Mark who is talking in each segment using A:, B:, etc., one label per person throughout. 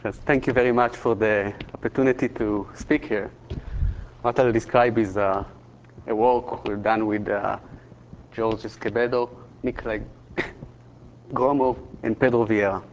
A: Just thank you very much for the opportunity to speak here. What I'll describe is a work we've done with George Escobedo, Nikolai Gromov, and Pedro Vieira.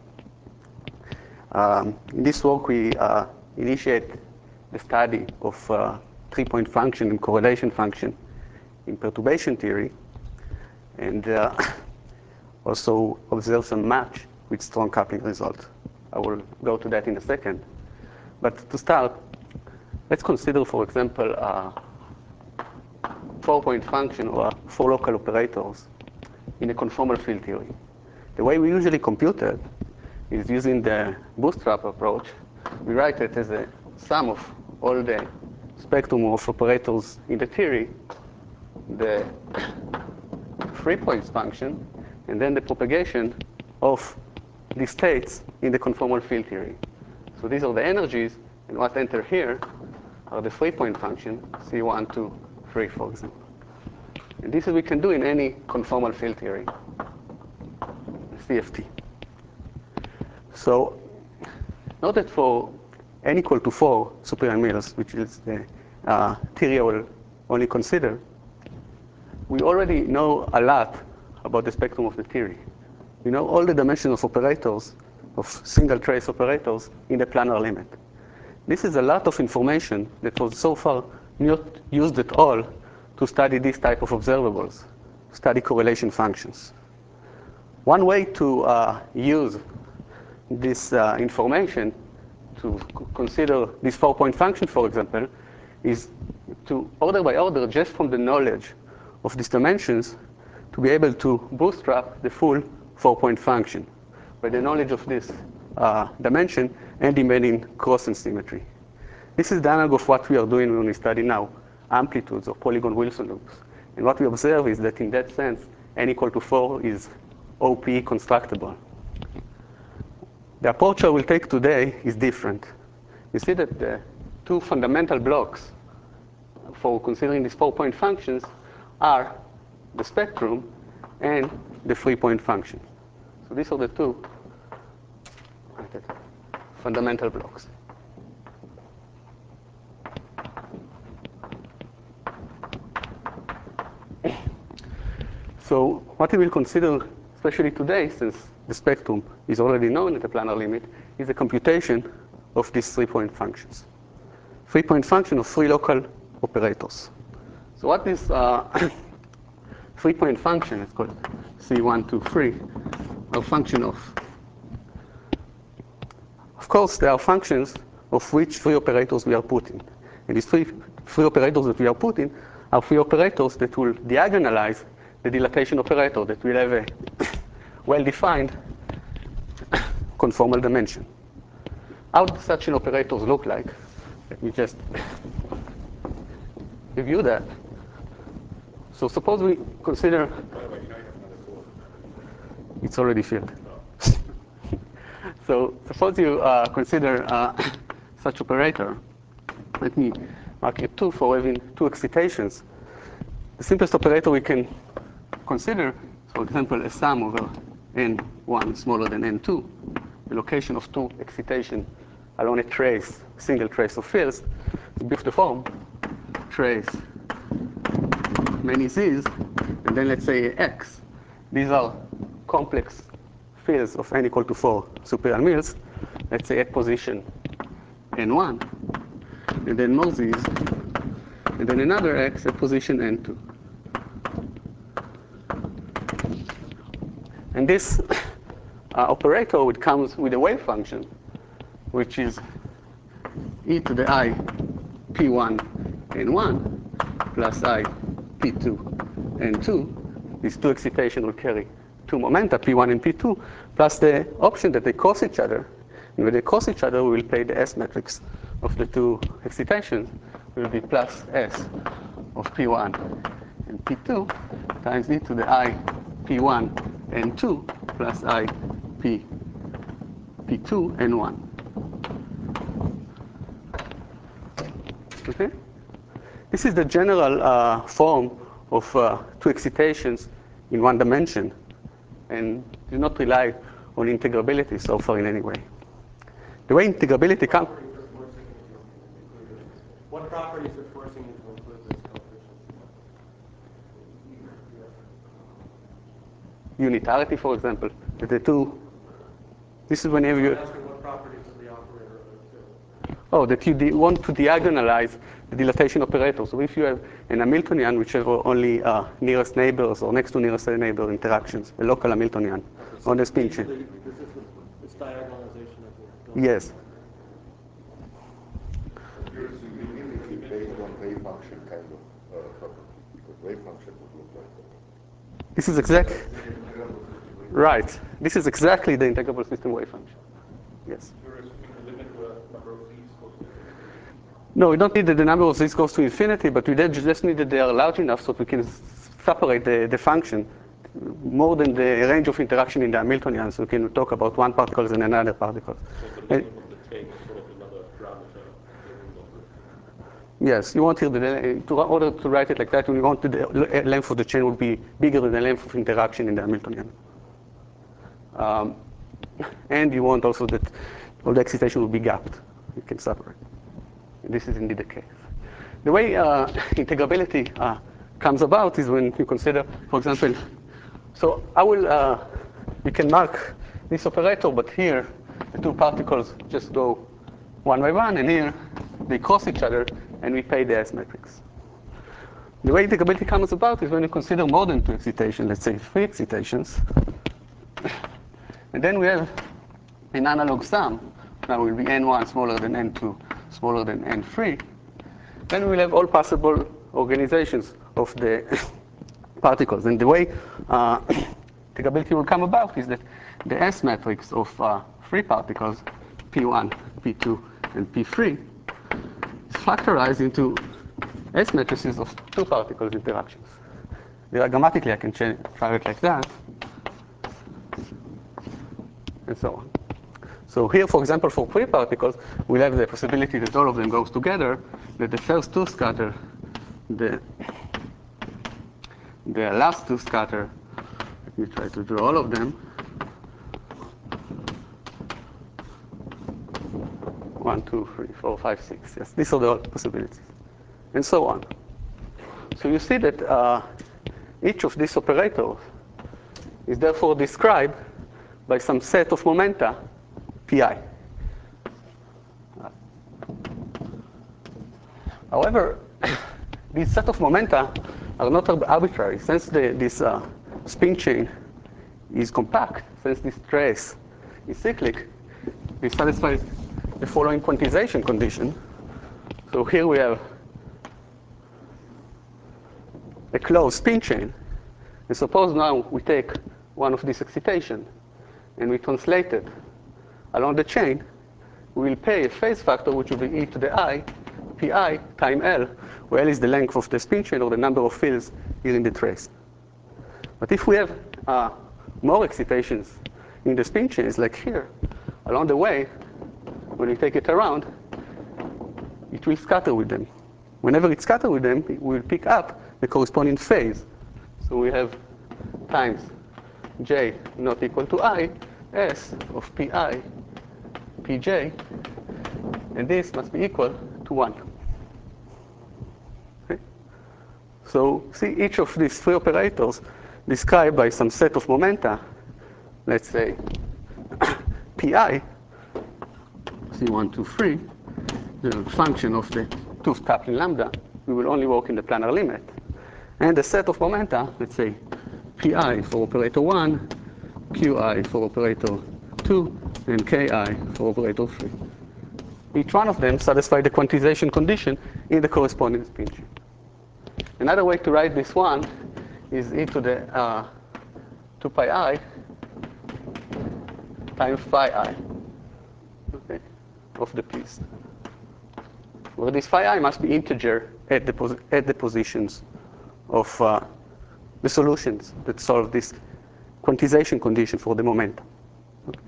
A: In this work, we initiate the study of three-point function and correlation function in perturbation theory, and also observe some match with strong coupling results. I will go to that in a second. But to start, let's consider, for example, a four-point function or four local operators in a conformal field theory. The way we usually compute it is using the bootstrap approach. We write it as a sum of all the spectrum of operators in the theory, the three-point function, and then the propagation of the states in the conformal field theory. So these are the energies, and what enter here are the three-point function, C1, 2, 3, for example. And this we can do in any conformal field theory, CFT. So note that for n equal to 4 super-Yang-Mills, which is the theory I will only consider, we already know a lot about the spectrum of the theory. We know all the dimensions of operators, of single trace operators in the planar limit. This is a lot of information that was so far not used at all to study this type of observables, study correlation functions. One way to use this information to consider this four-point function, for example, is to order by order, just from the knowledge of these dimensions, to be able to bootstrap the full four-point function by the knowledge of this dimension and embedding cross-and symmetry. This is the analog of what we are doing when we study now amplitudes or polygon Wilson loops. And what we observe is that in that sense, n equal to 4 is OPE constructible. The approach I will take today is different. You see that the two fundamental blocks for considering these four-point functions are the spectrum and the three-point function. So these are the two fundamental blocks. So what we will consider, especially today, since the spectrum is already known at the planar limit, is the computation of these three-point functions. Three-point function of three local operators. So what is three-point function? It's called C1, 2, 3. A function of course, there are functions of which three operators we are putting. And these three operators that we are putting are three operators that will diagonalize the dilatation operator, that will have a well-defined conformal dimension. How do such an operators look like? Let me just review that. So suppose we consider...
B: By the way, you know you have another 4.
A: It's already filled.
B: Oh.
A: So suppose you consider such operator. Let me mark it 2 for having 2 excitations. The simplest operator we can consider, for example, a sum over n1 smaller than n2, the location of 2 excitation along a trace, single trace of fields, to be of the form trace many z's, and then let's say x. These are complex fields of n equal to 4 super-Yang-Mills, let's say at position n1, and then more z's, and then another x at position n2. And this operator would come with a wave function, which is e to the I p1 n1 plus I p2 n2. These 2 excitations will carry 2 momenta, p1 and p2, plus the option that they cross each other. And when they cross each other, we will play the S matrix of the 2 excitations. It will be plus S of p1 and p2 times e to the I p1 n2 plus I p2 n1. Okay? This is the general form of 2 excitations in 1 dimension, and do not rely on integrability so far in any way. The way integrability comes.
B: What properties are forcing you to include this coefficient?
A: Unitarity, for example. The two. This is whenever you.
B: I'm asking what properties of the operator are those two?
A: Oh, that you want to diagonalize the dilatation operator. So if you have an Hamiltonian which have only nearest neighbors or next to nearest neighbor interactions, a local Hamiltonian on the spin chain.
B: This is this diagonalization of the.
A: Yes.
C: You're assuming unity based on wave function kind of property, because wave function would look like that.
A: This is exactly right. This is exactly the integrable system wave function. Yes.
B: You're assuming the limit to a number of z's goes to infinity.
A: No, we don't need that the number of z's goes to infinity, but we just need that they are large enough so we can separate the function more than the range of interaction in the Hamiltonian, so we can talk about one particle and another particle.
B: So the limit of the chain is sort of another parameter.
A: Yes, you want here in order to write it like that, you want the length of the chain would be bigger than the length of interaction in the Hamiltonian. And you want also that all the excitation will be gapped. You can separate. And this is indeed the case. The way integrability comes about is when you consider, for example, so I will, you can mark this operator, but here the two particles just go one by one, and here they cross each other, and we pay the S matrix. The way integrability comes about is when you consider more than two excitations, let's say three excitations. And then we have an analog sum. Now will be n1 smaller than n2 smaller than n3. Then we'll have all possible organizations of the particles. And the way integrability will come about is that the S matrix of three particles, P1, P2, and P3, is factorized into S matrices of two particles interactions. Diagrammatically, I can try it like that, and so on. So here, for example, for three particles, we'll have the possibility that all of them goes together, that the first two scatter, the last two scatter. Let me try to draw all of them. 1, 2, 3, 4, 5, 6. Yes, these are the possibilities, and so on. So you see that each of these operators is therefore described by some set of momenta, pi. However, these set of momenta are not arbitrary. Since this spin chain is compact, since this trace is cyclic, we satisfy the following quantization condition. So here we have a closed spin chain. And suppose now we take one of these excitations and we translate it along the chain, we will pay a phase factor which will be e to the I, pi time L, where L is the length of the spin chain or the number of fields here in the trace. But if we have more excitations in the spin chains, like here, along the way, when we take it around, it will scatter with them. Whenever it scatters with them, it will pick up the corresponding phase. So we have times j not equal to I, S of pi, pj, and this must be equal to 1. Okay? So see each of these three operators described by some set of momenta, let's say pi, C1, 2, 3, the function of the tooth coupling lambda, we will only work in the planar limit. And the set of momenta, let's say pi for operator 1, qi for operator 2, and ki for operator 3. Each one of them satisfies the quantization condition in the corresponding spin chain. Another way to write this one is e to the 2 pi I times phi I, okay, of the piece. Where this phi I must be integer at the positions of the solutions that solve this quantization condition for the momentum. Okay.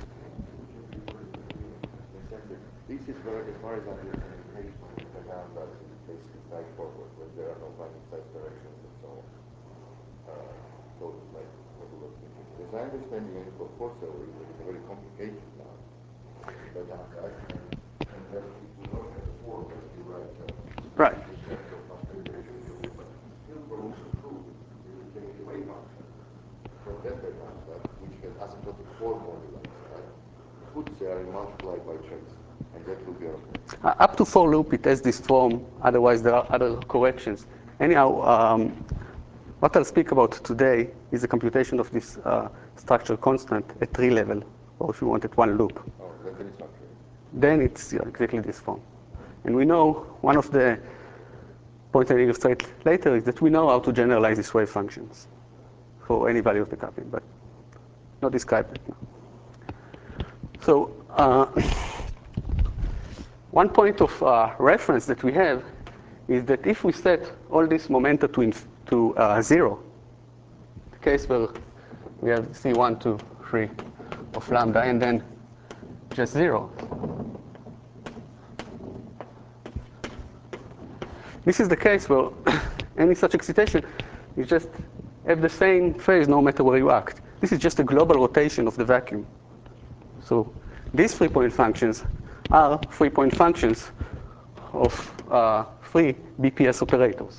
C: This is where, as far as I understand, the case when the lambda is basically side forward, when there are no binding size directions and so on. So it's like modular thinking. As I understand the uniform force theory, that is a very complicated now. But and then if we look at the form that you write,
A: Right.
C: differential configuration, but still produce a proof if you take the wave function from that that which has asymptotic form moduli, right? Put there and multiply by trace, and that will be okay.
A: Up to for loop, it has this form. Otherwise, there are other corrections. Anyhow, what I'll speak about today is the computation of this structure constant at tree level, or if you want, at one loop.
C: Oh, then it's not true.
A: Then it's exactly this form. And we know one of the points I'll illustrate later is that we know how to generalize these wave functions for any value of the coupling, but not describe it now. So one point of reference that we have is that if we set all this momenta to 0, the case where we have C1, 2, 3 of lambda, and then just 0. This is the case where any such excitation, you just have the same phase no matter where you act. This is just a global rotation of the vacuum. So these 3-point functions are 3-point functions of 3 BPS operators.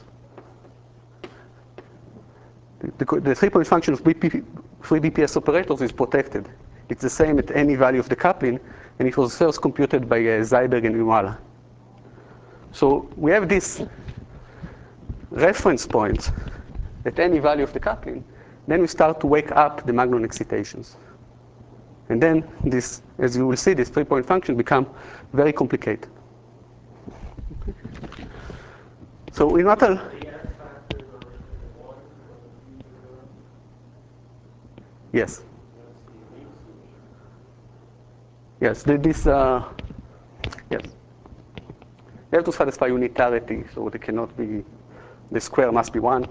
A: The 3-point function of 3 BPS operators is protected. It's the same at any value of the coupling, and it was first computed by Zeiberg and Imala. So we have this reference point at any value of the coupling. Then we start to wake up the Magnon excitations. And then this, as you will see, this 3-point function become very complicated. So in what I'll... Yes. Yes, this, yes. You have to satisfy unitarity, so they cannot be, the square must be 1.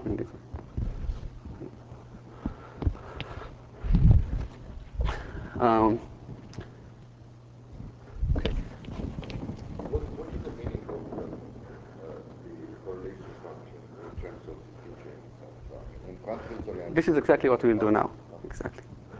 A: Okay.
C: What is the meaning of the correlation function in terms of differentiating satisfaction? In quantum
A: This is exactly what we will do now. Exactly.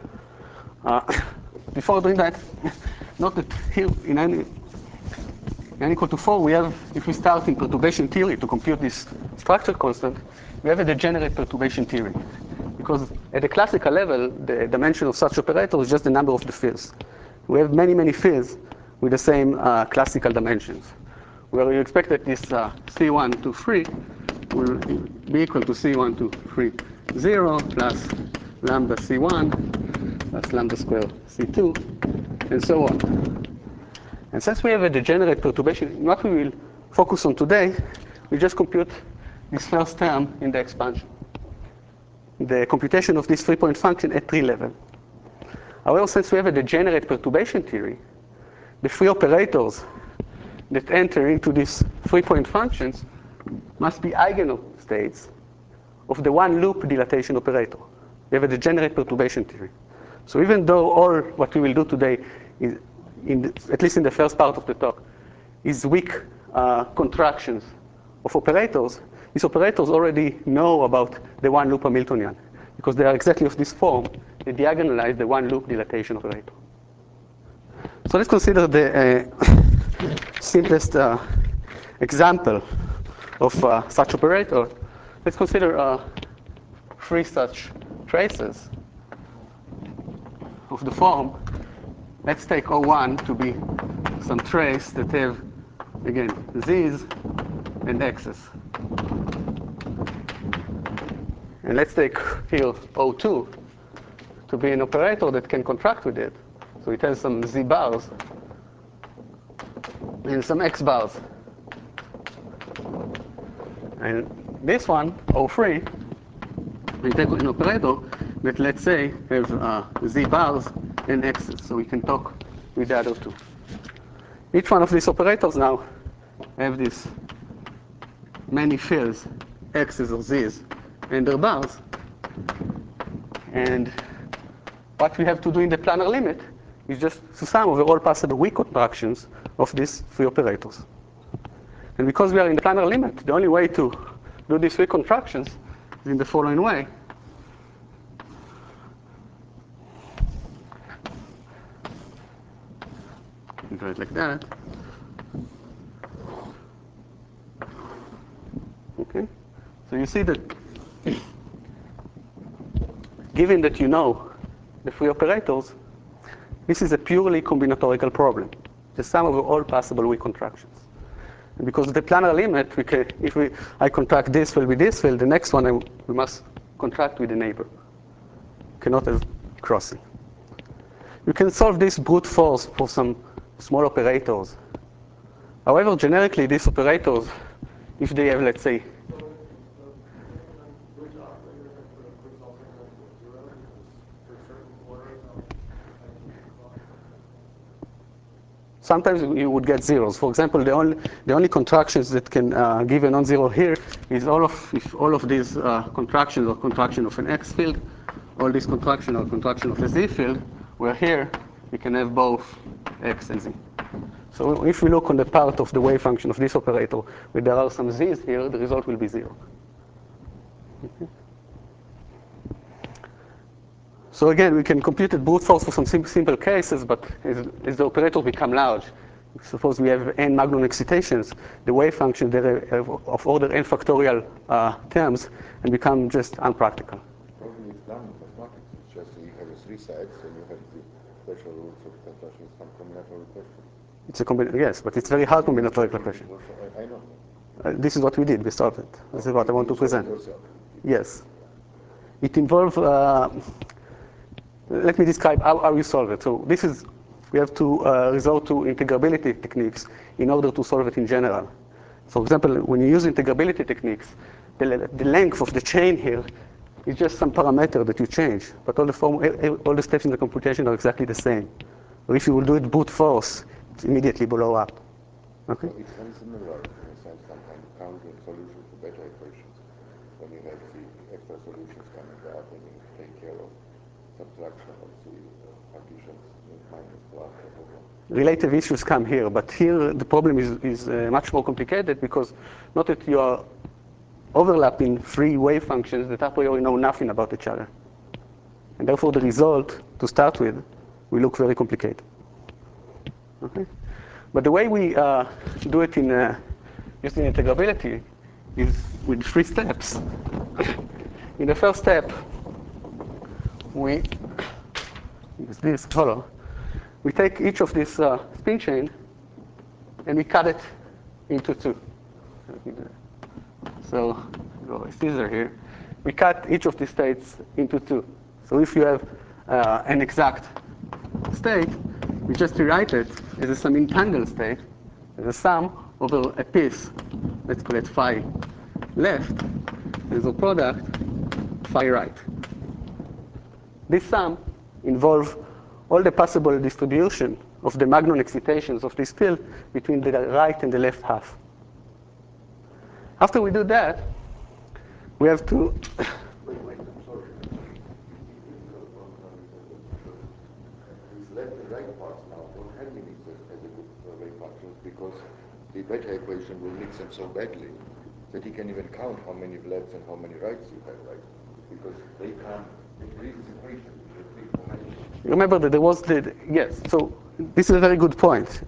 A: Before doing that, note that here in n equal to 4, we have, if we start in perturbation theory to compute this structure constant, we have a degenerate perturbation theory. Because at the classical level, the dimension of such operator is just the number of the fields. We have many, many fields with the same classical dimensions, where you expect that this C1 to 3 will be equal to C1 to 3, 0 plus lambda C1 plus lambda square C2, and so on. And since we have a degenerate perturbation, what we will focus on today, we just compute this first term in the expansion. The computation of this 3-point function at tree level. However, since we have a degenerate perturbation theory, the free operators that enter into these 3-point functions must be eigenstates of the one-loop dilatation operator. We have a degenerate perturbation theory. So even though all what we will do today is, at least in the first part of the talk, is weak contractions of operators, these operators already know about the one-loop Hamiltonian, because they are exactly of this form. They diagonalize the one-loop dilatation operator. So let's consider the simplest example of such operator. Let's consider 3 such traces of the form. Let's take O1 to be some trace that have, again, z's and x's. And let's take here O2 to be an operator that can contract with it. So it has some z bars and some x bars. And this one, O3, we take an operator that, let's say, has z bars and x's. So we can talk with the other two. Each one of these operators now have these many fields, x's or z's, and their bars. And what we have to do in the planar limit is just to sum over all possible weak contractions of these 3 operators. And because we are in the planar limit, the only way to do these 3 contractions is in the following way. me draw it like that. Okay, so you see that given that you know the free operators, this is a purely combinatorial problem, the sum of all possible weak contractions. And because of the planar limit, I contract this field with this field, the next one we must contract with the neighbor. Cannot have crossing. You can solve this brute force for some small operators. However, generically, these operators, if they have, let's say,
B: Which operator results in zero? Because for certain orders,
A: sometimes you would get zeros. For example, the only contractions that can give a non-zero here is if all of these contractions are contraction of an X field, all these contractions are contraction of a Z field, where here we can have both X and Z. So if we look on the part of the wave function of this operator, where there are some Z's here, the result will be zero. Okay. So again, we can compute a brute force for some simple cases, but as the operators become large, suppose we have n Magnum excitations, the wave function of order n factorial terms and become just unpractical.
C: Probably it's done in mathematics. It's just you have three sides and you have the special rules of construction from combinatorial equation.
A: It's a yes, but it's very hard combinatorial equation.
C: I know.
A: This is what we did. We solved it. This is what I want to present.
C: Yourself.
A: Yes. It involves. Let me describe how you solve it. So we have to resort to integrability techniques in order to solve it in general. For example, when you use integrability techniques, the length of the chain here is just some parameter that you change, but all the steps in the computation are exactly the same. Or if you will do it brute force, it's immediately blow up. Okay?
C: So it's very similar in a sense, some kind of counting solution to beta equations. When you have the extra solutions coming out and you take care of subtraction of the partitions minus plus, whatever.
A: Relative issues come here, but here the problem is much more complicated because not that you are overlapping three wave functions that a priori know nothing about each other. And therefore the result, to start with, will look very complicated. Okay? But the way we do it in using integrability is with three steps. In the first step, we use this color. We take each of these spin chain and we cut it into two. So, go a scissor here. We cut each of these states into two. So if you have an exact state, we just rewrite it as some entangled state, as a sum over a piece. Let's call it phi left, as a product phi right. This sum involves all the possible distribution of the Magnum excitations of this field between the right and the left half. After we do that, we have to.
C: Wait, I'm sorry. These left and right parts now don't have limits as a good wave functions because the beta equation will mix them so badly that he can even count how many lefts and how many rights you have, right? Because they can't increase this equation.
A: Remember that there was yes. So this is a very good point.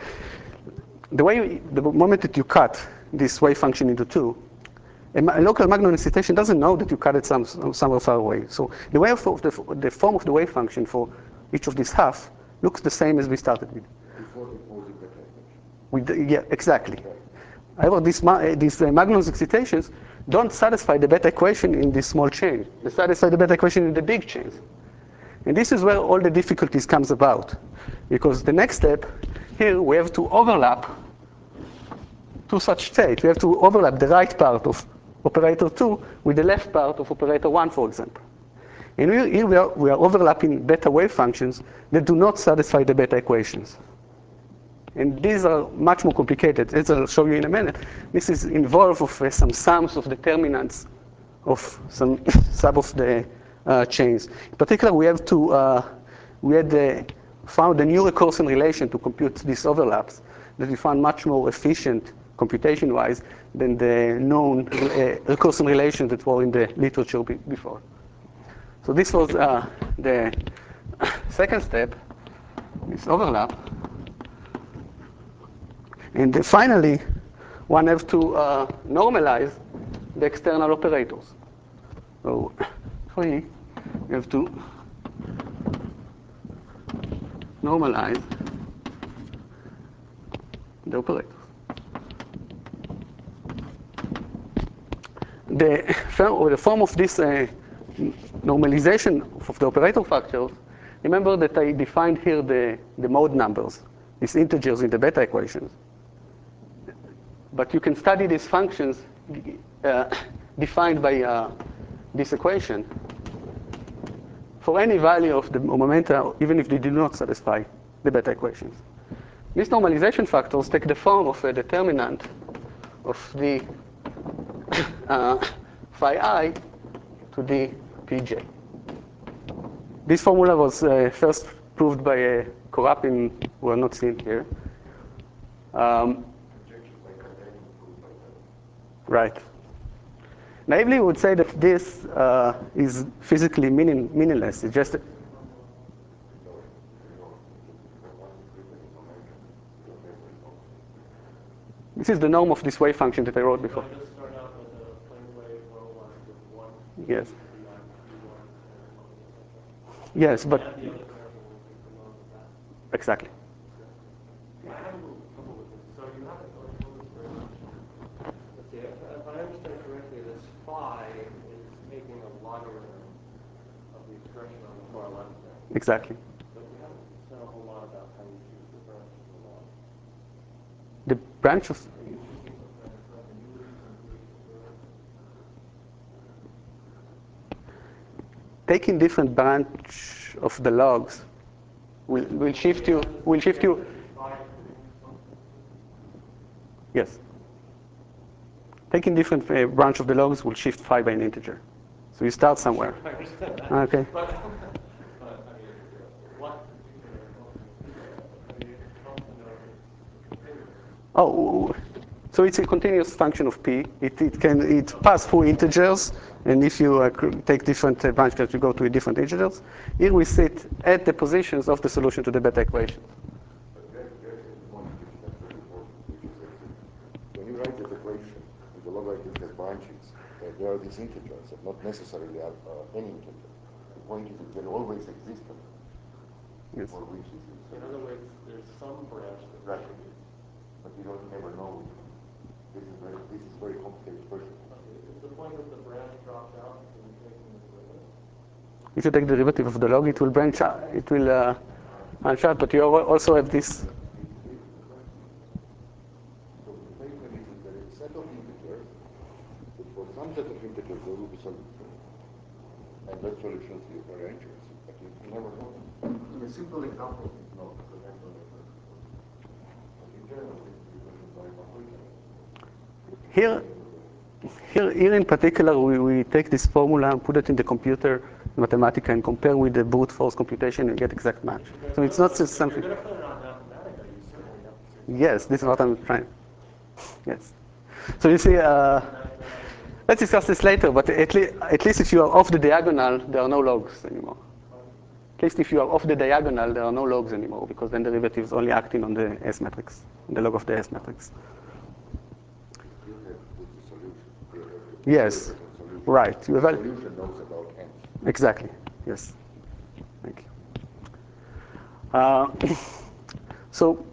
A: The moment that you cut this wave function into two, a local Magnum excitation doesn't know that you cut it somewhere far away. So the way of the form of the wave function for each of these half looks the same as we started with.
C: Before it was a beta equation.
A: Yeah, exactly. However, these Magnum excitations don't satisfy the beta equation in this small chain. They satisfy the beta equation in the big chains. And this is where all the difficulties comes about. Because the next step, here we have to overlap two such states. We have to overlap the right part of operator 2 with the left part of operator 1, for example. And here we are overlapping beta wave functions that do not satisfy the beta equations. And these are much more complicated, as I'll show you in a minute. This is involved with some sums of determinants of some sub of the chains. In particular, we had found a new recursion relation to compute these overlaps that we found much more efficient computation-wise than the known recursion relations that were in the literature before. So this was the second step, this overlap. And then finally, one has to normalize the external operators. So we have to normalize the operators. The form of this normalization of the operator factors, remember that I defined here the mode numbers, these integers in the beta equations. But you can study these functions defined by this equation for any value of the momenta, even if they do not satisfy the beta equations. These normalization factors take the form of a determinant of the phi I to the pj. This formula was first proved by Korapin, who are not seen here. Right. Naively, we would say that this is physically meaningless. It's just this is the norm of this wave function that I wrote before.
B: Just start out with a plain wave rho with one.
A: Yes.
B: P1,
A: Yes, but
B: and the other variable will be the mode of that.
A: exactly.
B: I have a little trouble with this. So you haven't gone through this very much. Let's see, if I understand correctly, this phi is taking a logarithm of the expression on the far left there.
A: Exactly.
B: But we haven't said a whole lot about how you choose the branch of the log.
A: The branch of
B: Are you choosing the branch like a Newton's and
A: taking different branch of the logs will shift you. Yes. Taking different branch of the logs will shift phi by an integer. So you start somewhere.
B: I understand that.
A: Okay.
B: But I mean, what particular function? I mean, it helps to know if it's continuous.
A: Oh, so it's a continuous function of p. It passes through integers, and if you take different branches, you go to different integers. Here we sit at the positions of the solution to the beta equation.
C: When you write this equation, and the logarithm has branches, there are these integers, and not necessarily any integer. The point is that they always exist.
A: Yes.
C: For which is
B: In other words, there's some branch that
C: right. But you don't ever know which one. This is very complicated question.
B: Okay. Is the point that the branch drops out when you're taking the derivative?
A: If you take the derivative of the log, it will branch out. It will branch out, but you also have this.
C: So the statement is that there is a set of integers, that for some set of integers there will be solutions, and that solutions you arrange it, but you never know. In a simple example, it's not, because I don't know. But in general, this is very complicated.
A: Here in particular, we take this formula and put it in the computer, Mathematica, and compare with the brute force computation and get exact match. So it's not just something.
B: If you're going to put it on Mathematica, you certainly have to say
A: Yes, this is what I'm trying. Yes. So you see, let's discuss this later, but at least if you are off the diagonal, there are no logs anymore. At least if you are off the diagonal, there are no logs anymore, because then the derivative is only acting on the S matrix, the log of the S matrix.
C: You have with the solution.
A: Yes, right. You
C: The
A: have
C: solution knows about n.
A: exactly. Yes. Thank you. So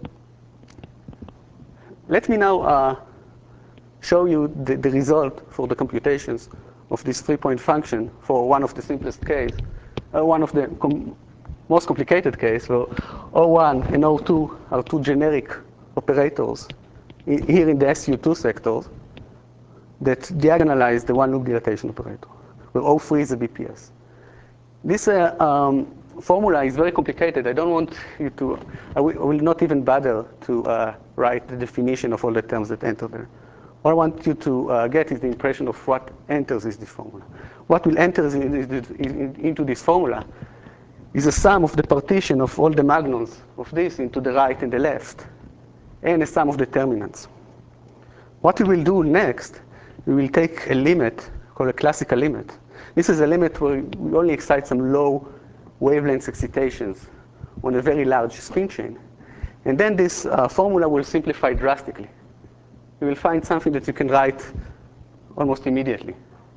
A: let me now show you the result for the computations of this 3-point function for one of the simplest case, one of the most complicated case, where O1 and O2 are two generic operators here in the SU2 sectors that diagonalize the one-loop dilatation operator, where O3 is a BPS. This formula is very complicated. I don't want you to, I will not even bother to write the definition of all the terms that enter there. All I want you to get is the impression of what enters in this formula. What will enter into this formula is a sum of the partition of all the magnons of this into the right and the left, and a sum of determinants. What we will do next, we will take a limit called a classical limit. This is a limit where we only excite some low wavelength excitations on a very large spin chain. And then this formula will simplify drastically. You will find something that you can write almost immediately.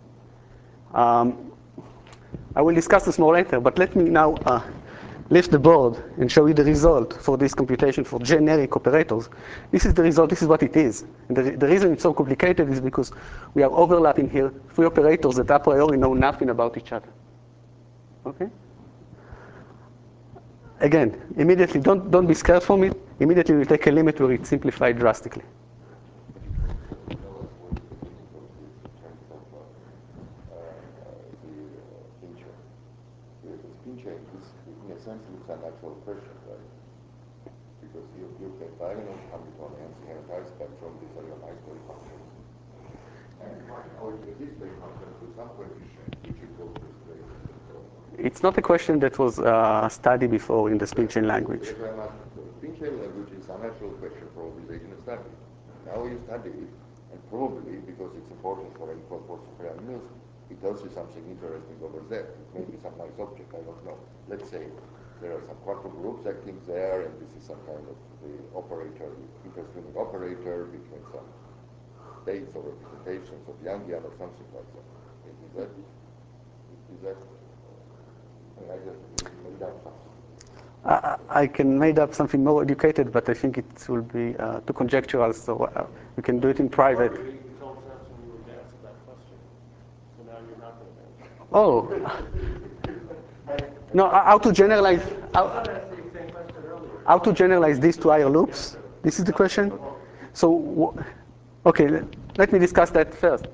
A: I will discuss this more later, but let me now lift the board and show you the result for this computation for generic operators. This is the result, this is what it is. And the reason it's so complicated is because we are overlapping here 3 operators that a priori know nothing about each other. Okay? Again, immediately, don't be scared from it. Immediately we take a limit where it's simplified drastically.
C: In a sense, looks a natural question, right? Because you can diagonal Hamiltonians in an entire spectrum, these are your nice wave functions. And now this wave function to some coefficient, which equals this wave.
A: It's not a question that was studied before in the spin chain language.
C: Spin chain language is a natural question for obligation of study. Now you study it, and probably because it's important for n equals 4 super Mills, it tells you something interesting over there. It may be some nice object, I don't know. Let's say there are some quantum groups acting there, and this is some kind of the operator, interstreaming operator between some states or representations of Yangian or something like that. Is that I just made up something.
A: I can make up something more educated, but I think it will be too conjectural, so we can do it in private.
B: You told Samson you would answer that question, so now you're not going to answer.
A: Oh. No, how to generalize how to generalize these 2 higher loops? This is the question. So, okay, let me discuss that first.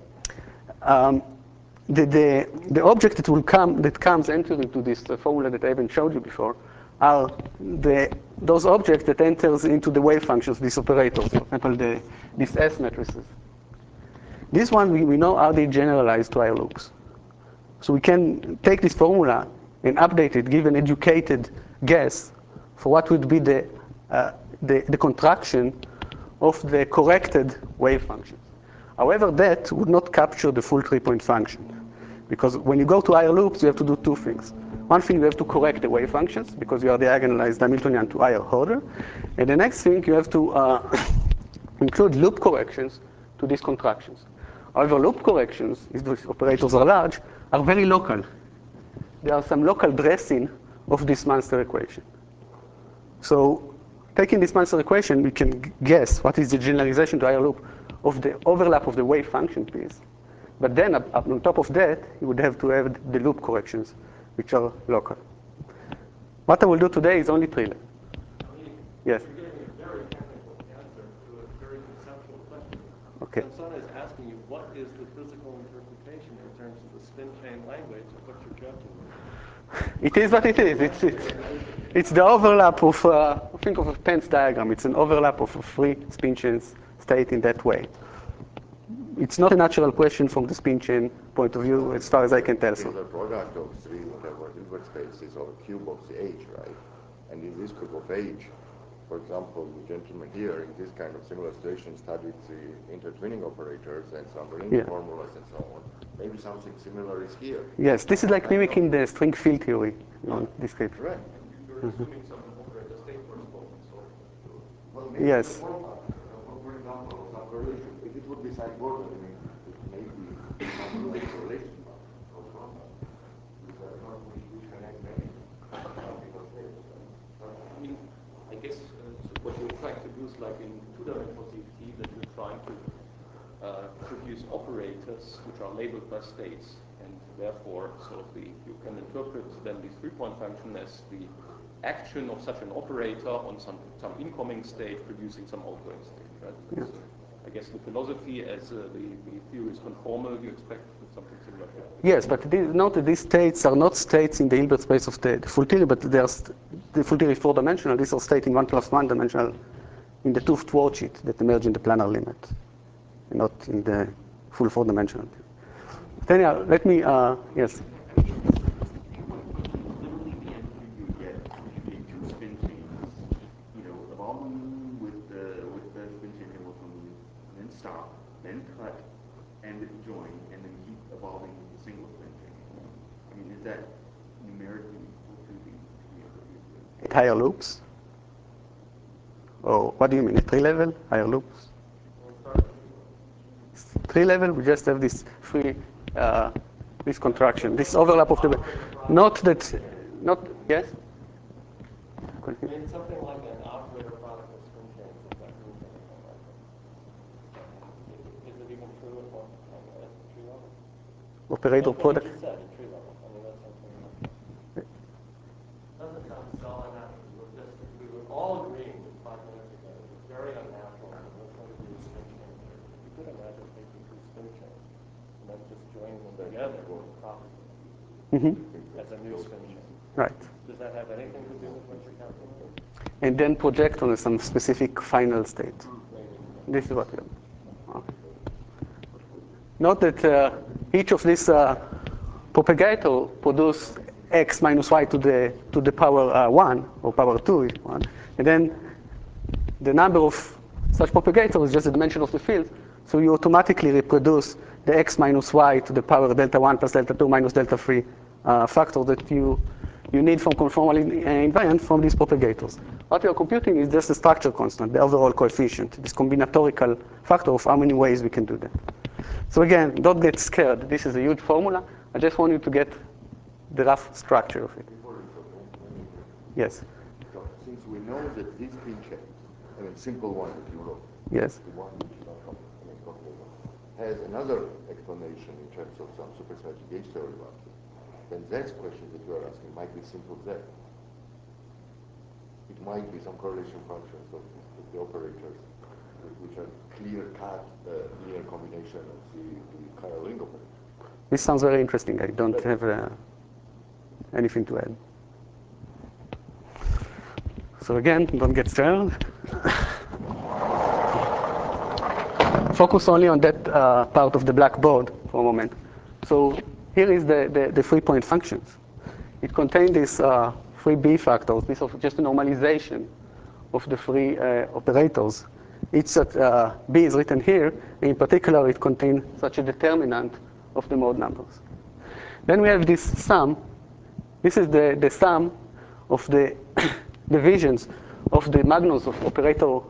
A: The object that comes entering into this formula that I haven't showed you before are those objects that enters into the wave functions, these operators, for example, these S matrices. This one we know how they generalize to higher loops. So we can take this formula and update it, give an educated guess for what would be the contraction of the corrected wave functions. However, that would not capture the full 3-point function. Because when you go to higher loops, you have to do 2 things. One thing, you have to correct the wave functions, because you are diagonalized Hamiltonian to higher order. And the next thing, you have to include loop corrections to these contractions. However, loop corrections, if these operators are large, are very local. There are some local dressing of this Munster equation. So taking this Munster equation, we can guess what is the generalization to higher loop of the overlap of the wave function piece. But then up on top of that, you would have to have the loop corrections, which are local. What I will do today is only trivial. Yes?
B: You're giving a very technical answer to a very conceptual question.
A: Okay.
B: Samsona is asking you, what is the physical interpretation in terms of the spin chain language of what you're joking with?
A: It is what it is. It's the overlap of, think of a Pence diagram. It's an overlap of 3 spin chains state in that way. It's not a natural question from the spin chain point of view, as far as I can tell.
C: It's a product of 3 whatever Hilbert spaces or a cube of the H, right? And in this cube of H, for example, the gentleman here in this kind of similar situation studied the intertwining operators and some ring formulas and so on. Maybe something similar is here.
A: Yes, this is like mimicking the string field theory on this script.
C: Right.
B: You're assuming some operator state correspondence.
C: Well, maybe
A: Yes.
C: For example, some correlation. If it would be side border, then it may be some like correlation of which connect many optical states.
B: I mean, I guess what you're trying to do is like in 2-dimensional CFT that you're trying to produce operators which are labeled by states, and therefore sort of you can interpret then the 3-point function as the action of such an operator on some incoming state producing some outgoing state, right?
A: Yes.
B: So I guess the philosophy as the theory is conformal, you expect something similar here.
A: Yes, but note that these states are not states in the Hilbert space of the full theory, but they are the full theory is 4-dimensional. These are states in 1 + 1 dimensional in the 2th worldsheet that emerge in the planar limit, not in the full 4-dimensional. Anyhow, let me, yes.
D: Literally the answer you would get if you take 2 spin chains, evolving with the spin chain Hamiltonian, then stop, then cut, and join, and then keep evolving with the single spin chain. I mean, is that numerically equal to the
A: At higher loops? Or what do you mean, a tree level, higher loops?
B: We'll start with
A: Tree level, we just have this free, this contraction, this overlap of the, not that, not, yes?
B: I mean, something like an operator product of spin chains, if that means anything like that. Is it even true at one at the tree level?
A: Operator
B: Like what
A: product.
B: you just said, at tree level. I mean, that's something that doesn't sound so unnatural. We were all agreeing 5 minutes ago. It's very unnatural. And we're going to do spin chain theory. You could imagine taking 2 spin chains and then just joining them together with property as a new spin chain.
A: Right.
B: Does that have anything to do with what you're calculating?
A: And then project on some specific final state.
B: Maybe.
A: This is what we have. Okay. Note that each of these propagator produce x minus y to the power 1 or power 2 if you want. And then the number of such propagators is just the dimension of the field. So you automatically reproduce the x minus y to the power delta 1 plus delta 2 minus delta 3 factor that you need from conformal invariant from these propagators. What you are computing is just the structure constant, the overall coefficient, this combinatorial factor of how many ways we can do that. So again, don't get scared. This is a huge formula. I just want you to get the rough structure of it. Yes.
C: So since we know that this spin chain, I mean, simple one that you wrote,
A: Yes.
C: the one which is not complicated, has another explanation in terms of some supersymmetric gauge theory boxes, then that question that you are asking might be simple Z. It might be some correlation functions of the operators, which are clear-cut linear combination of the chiral ring operator.
A: This sounds very interesting. I don't have anything to add. So again, don't get scared. Focus only on that part of the blackboard for a moment. So here is the 3-point functions. It contains these 3 B factors. This is just a normalization of the 3 operators. Each such B is written here. In particular, it contains such a determinant of the mode numbers. Then we have this sum. This is the sum of the divisions of the magnons of operator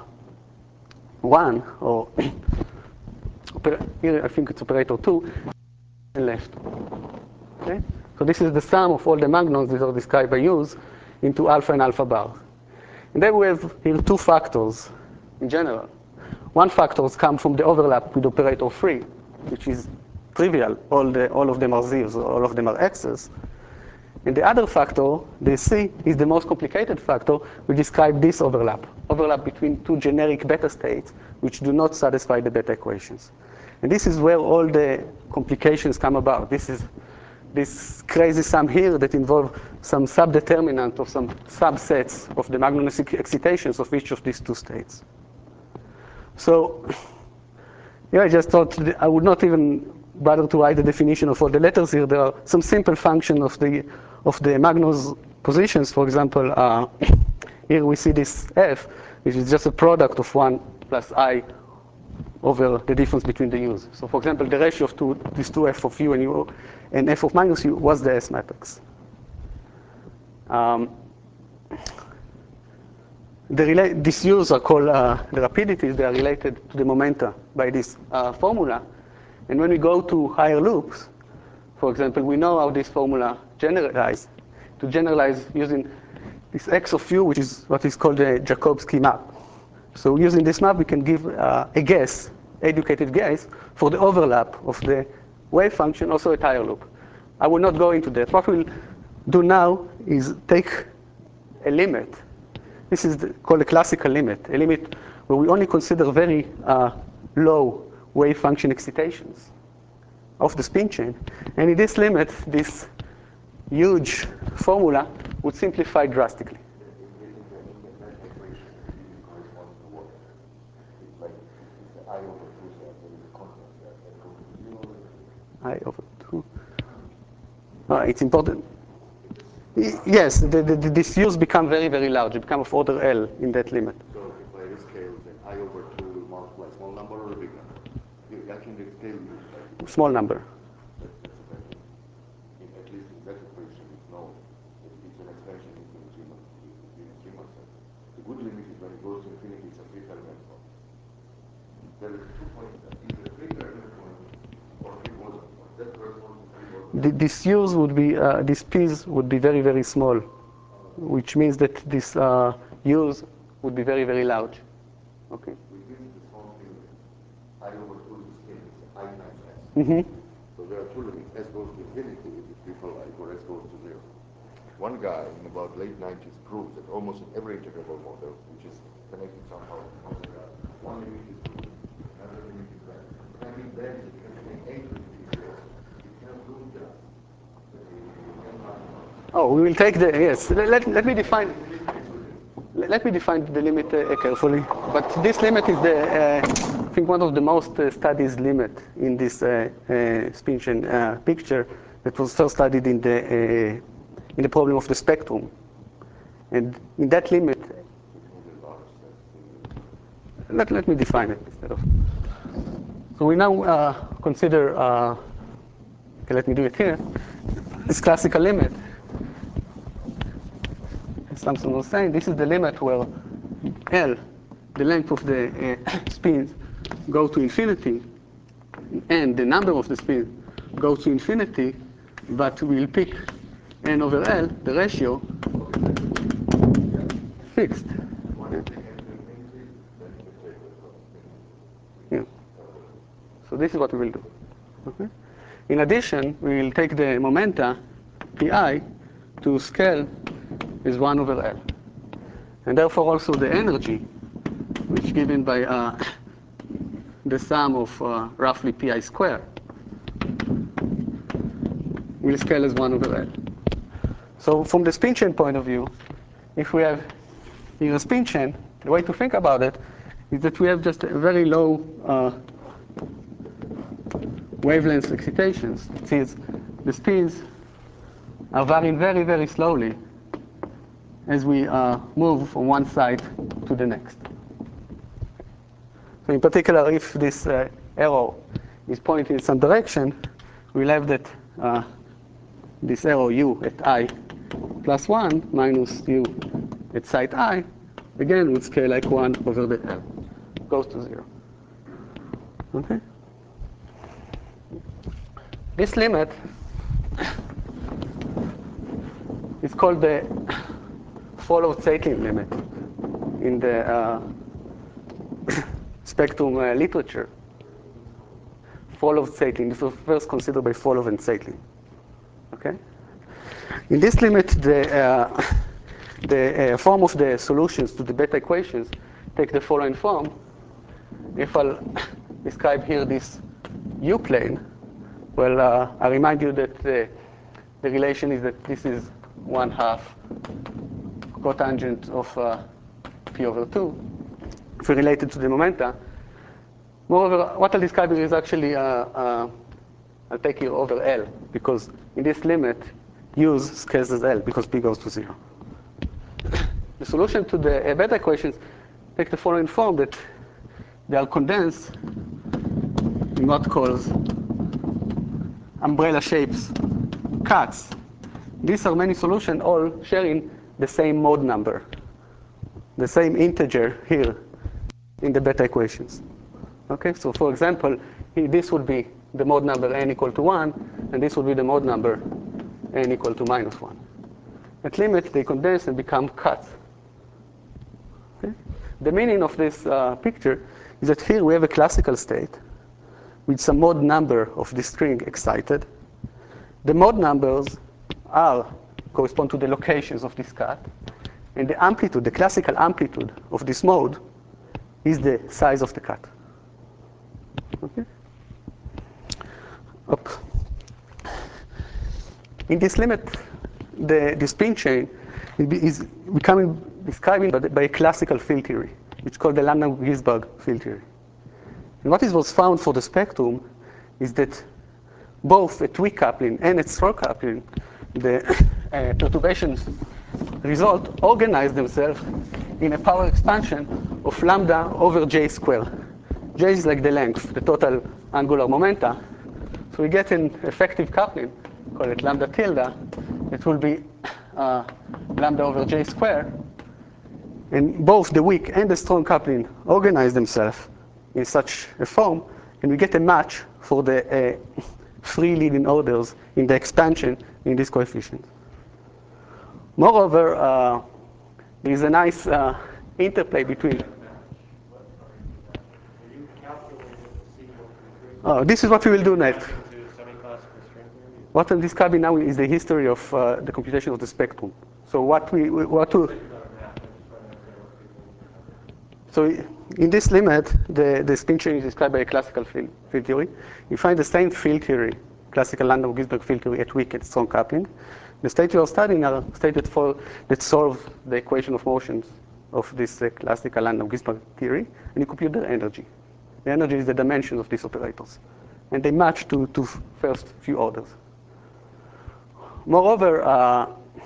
A: 1, or here I think it's operator 2, and left. Okay? So this is the sum of all the magnons. These are described by Hughes into alpha and alpha bars. And then we have here 2 factors in general. One factors come from the overlap with operator 3, which is trivial. All of them are zeros, all of them are x's. And the other factor, the C, is the most complicated factor. We describe this overlap between 2 generic beta states which do not satisfy the beta equations. And this is where all the complications come about. This is this crazy sum here that involve some subdeterminant of some subsets of the magnonous excitations of each of these 2 states. So yeah, I just thought I would not even bother to write the definition of all the letters here. There are some simple function of the magnons positions. For example, here we see this f, which is just a product of 1 plus I over the difference between the u's. So for example, the ratio of these 2 f of u and u and f of minus u was the S matrix. These u's are called the rapidities. They are related to the momenta by this formula. And when we go to higher loops, for example, we know how this formula generalizes. To generalize using this x of u, which is what is called the Jakovsky map. So using this map, we can give a guess, educated guess, for the overlap of the wave function also at higher loop. I will not go into that. What we'll do now is take a limit. This is called a classical limit, a limit where we only consider very low wave function excitations of the spin chain. And in this limit, this huge formula would simplify drastically. I over 2. It's important. Yes, these u's become very, very large. It becomes of order L in that limit.
C: So if I rescale, then I over 2 will multiply small number or a big number? I can rescale you.
A: Small number.
C: That's okay. At least in that equation, it's known. It's an expansion into the Riemann set. The good limit is when it goes to infinity, it's a three-fermat form. There is 2 points there, either three-fermat form or three boson form. That corresponds to three boson.
A: These U's would be, these P's would be very, very small, which means that these U's would be very, very large. Okay.
C: Which means the small thing, I over 2 is the spin, it's I times S.
A: Mm-hmm.
C: So there are two limits. S goes to infinity, which is triple I, or S goes to 0. One guy in about late 90s proved that almost in every integrable model, which is connected somehow to model that, one limit is good, another limit is bad. And I mean bad is that you can take any limit also. You cannot do just the n-1.
A: Oh, we will take the, yes, let me define. Let me define the limit carefully. But this limit is I think one of the most studied limit in this spin chain picture that was first studied in the problem of the spectrum. And in that limit, let me define it instead of. So we now consider, okay, let me do it here, this classical limit. Samson was saying, this is the limit where L, the length of the spins, go to infinity, and the number of the spins go to infinity, but we'll pick n over L, the ratio, fixed. Yeah. So this is what we will do. Okay? In addition, we will take the momenta, pi, to scale is 1 over L. And therefore also the energy, which is given by the sum of roughly pi squared, will scale as 1 over L. So from the spin chain point of view, if we have here a spin chain, the way to think about it is that we have just a very low wavelength excitations. It is the spins are varying very, very slowly as we move from one side to the next. So in particular, if this arrow is pointing in some direction, we'll have that this arrow u at I plus 1 minus u at site I, again, would scale like 1 over the L. Goes to 0. Okay? This limit is called the Follow-Zeitlin limit in the spectrum literature. Follow-Zeitlin. This was first considered by Follow and Zeitlin. Okay? In this limit, the form of the solutions to the beta equations take the following form. If I'll describe here this U-plane, well, I remind you that the relation is that this is 1/2 cotangent of p over 2. If we relate it to the momenta, moreover, what I'll describe here is actually, I'll take here over L, because in this limit, U's scales as L, because p goes to 0. The solution to the beta equations take the following form, that they are condensed in what calls umbrella shapes cuts. These are many solutions all sharing the same mode number, the same integer here in the beta equations. Okay, so for example, this would be the mode number n equal to 1, and this would be the mode number n equal to -1. At limit, they condense and become cuts. Okay? The meaning of this picture is that here we have a classical state with some mode number of the string excited. The mode numbers correspond to the locations of this cut, and the amplitude, the classical amplitude of this mode, is the size of the cut. Okay? In this limit, the spin chain is becoming described by a classical field theory, which is called the Lambda-Gisberg field theory. And what was found for the spectrum is that both at weak coupling and at strong coupling, the perturbations result organize themselves in a power expansion of lambda over j squared. J is like the length, the total angular momenta. So we get an effective coupling, call it lambda tilde. It will be lambda over j squared. And both the weak and the strong coupling organize themselves in such a form, and we get a match for the free leading orders in the expansion in this coefficient. Moreover, there is a nice interplay between. Oh, this is what we will do next. What I'm describing now is the history of the computation of the spectrum. So so in this limit, the spin chain is described by a classical field theory. You find the same field theory, classical Landau-Ginzburg field theory at weak and strong coupling. The states you are studying are states that solve the equation of motions of this classical Landau-Ginzburg theory, and you compute their energy. The energy is the dimension of these operators, and they match to first few orders. Moreover,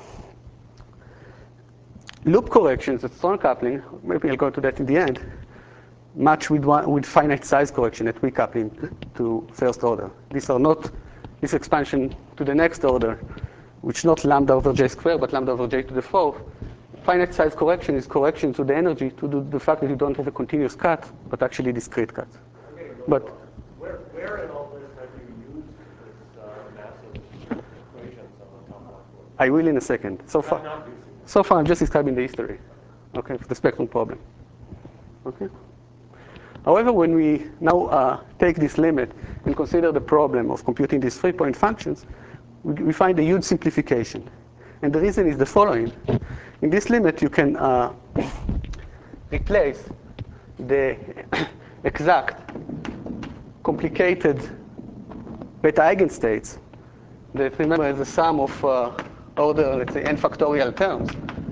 A: loop corrections at strong coupling, maybe I'll go to that in the end, match with finite size correction at weak coupling to first order. These are not this expansion to the next order, which is not lambda over j squared, but lambda over j to the fourth. Finite size correction is correction to the energy to the fact that you don't have a continuous cut, but actually discrete cut.
B: Okay,
A: but
B: where in all this have you used this massive equations on the top line?
A: I will in a second. So far I'm just describing the history, okay, for the spectrum problem. Okay. However, when we now take this limit and consider the problem of computing these 3-point functions, we find a huge simplification. And the reason is the following. In this limit, you can replace the exact complicated beta eigenstates that, remember, is the sum of order, let's say, n factorial terms.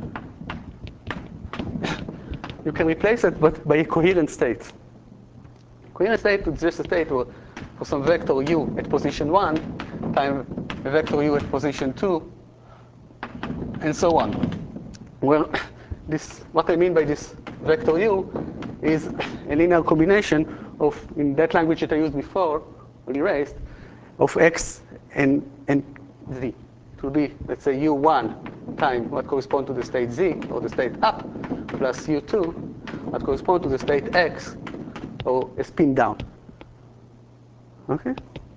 A: You can replace it by a coherent state. Coherent state is just a state where for some vector u at position 1 times a vector u at position 2, and so on. Well, what I mean by this vector u is a linear combination of, in that language that I used before, or erased, of x and z. It will be, let's say, u1 times what corresponds to the state z, or the state up, plus u2, what corresponds to the state x, or a spin down. Okay?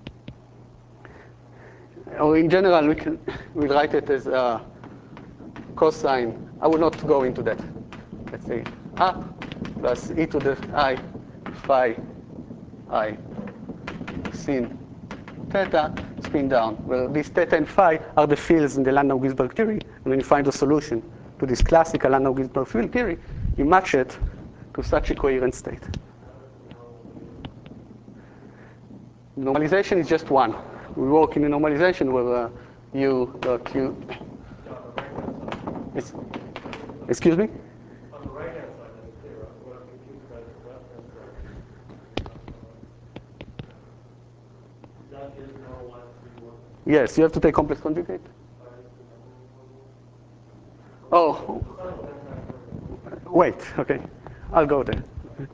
A: Or in general, we'll write it as cosine. I will not go into that. Let's say up plus e to the I phi I sin theta spin down. Well, these theta and phi are the fields in the Landau-Ginzburg theory. And when you find a solution to this classical Landau-Ginzburg field theory, you match it to such a coherent state. Normalization is just one. We work in a normalization where u dot u. Excuse me?
B: On the right-hand side, that's clear. What I'm confused about is the left-hand side. That is normalized to be one.
A: Yes, you have to take complex conjugate. Oh, wait, okay. I'll go there.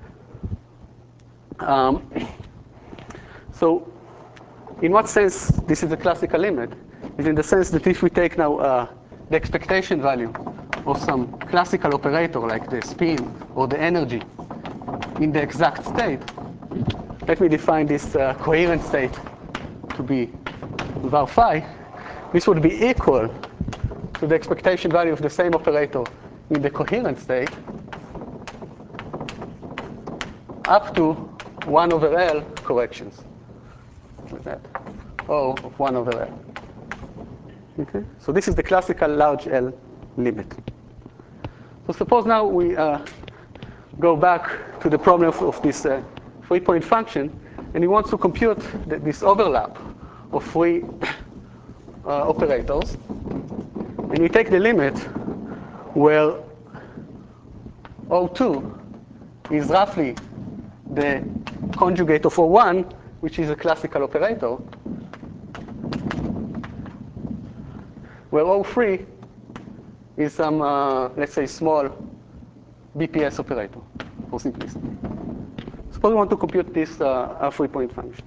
A: So, in what sense this is a classical limit? Is in the sense that if we take now the expectation value of some classical operator like the spin or the energy in the exact state, let me define this coherent state to be var phi. This would be equal to the expectation value of the same operator in the coherent state up to 1 over L corrections. Like that. O of 1 over L. Okay? So this is the classical large L limit. So suppose now we go back to the problem of this 3-point function, and he wants to compute this overlap of 3 operators. And we take the limit where O2 is roughly the conjugate of O1, which is a classical operator, where O3 is some, let's say, small BPS operator, for simplicity. Suppose we want to compute this 3-point function.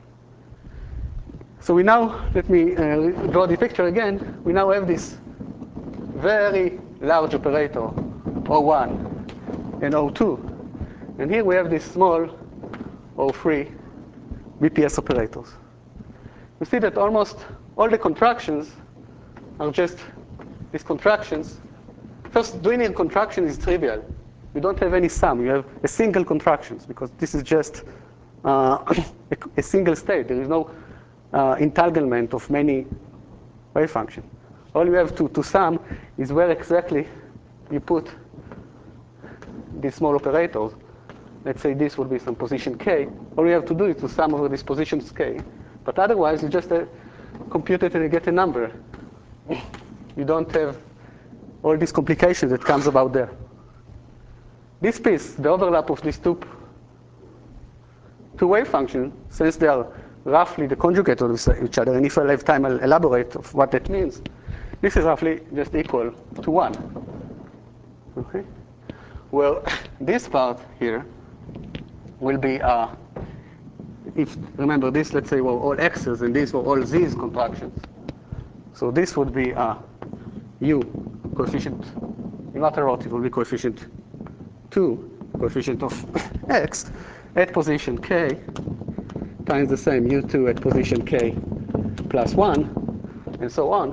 A: So we now, let me draw the picture again. We now have this very large operator O1 and O2. And here we have these small O3 BPS operators. You see that almost all the contractions are just these contractions. First, doing a contraction is trivial. You don't have any sum. You have a single contractions because this is just a single state. There is no entanglement of many wave functions. All you have to sum is where exactly you put these small operators. Let's say this would be some position k. All you have to do is to sum over these positions k. But otherwise, you just compute it and you get a number. You don't have all these complications that comes about there. This piece, the overlap of these two wave functions, since they are roughly the conjugate of each other, and if I have time, I'll elaborate of what that means. This is roughly just equal to 1. Okay? Well, this part here will be, if remember this, let's say, were all x's, and these were all z's contractions. So this would be u, coefficient, in matter of it will be coefficient 2, coefficient of x, at position k, times the same u2 at position k plus 1, and so on.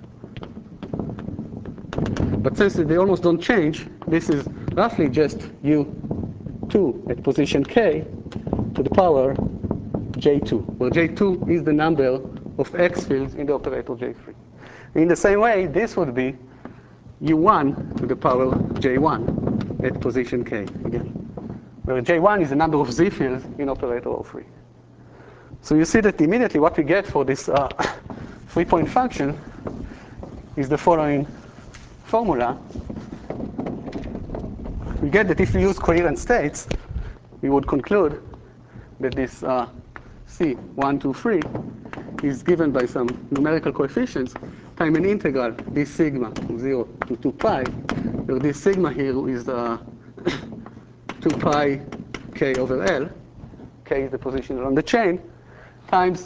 A: But since they almost don't change, this is roughly just u2 at position k to the power j2, where j2 is the number of x fields in the operator j3. In the same way, this would be u1 to the power j1 at position k again, where j1 is the number of z fields in operator O3. So you see that immediately what we get for this 3-point function is the following formula. We get that if we use coherent states, we would conclude that this C1, 2, 3 is given by some numerical coefficients time an integral this sigma from 0 to 2 pi, where this sigma here is 2 pi k over L. K is the position along the chain, times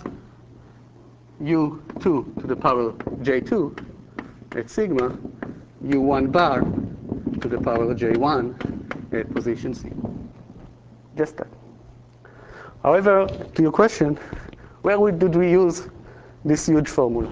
A: u2 to the power j2 at sigma, u1 bar to the power j1 at position C. Just that. However, to your question, where did we use this huge formula?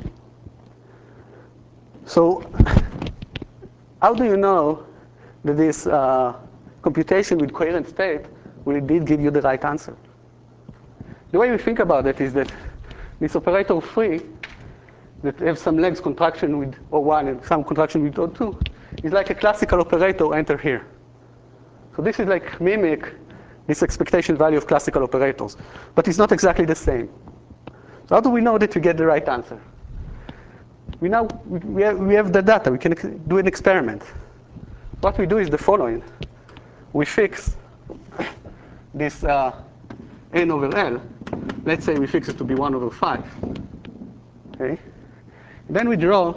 A: So how do you know that this computation with coherent state will indeed give you the right answer? The way we think about it is that this operator 3 that have some legs contraction with O1 and some contraction with O2 is like a classical operator enter here. So this is like mimic this expectation value of classical operators, but it's not exactly the same. So how do we know that we get the right answer? We have the data. We can do an experiment. What we do is the following. We fix this n over L. Let's say we fix it to be 1 over 5. Okay. Then we draw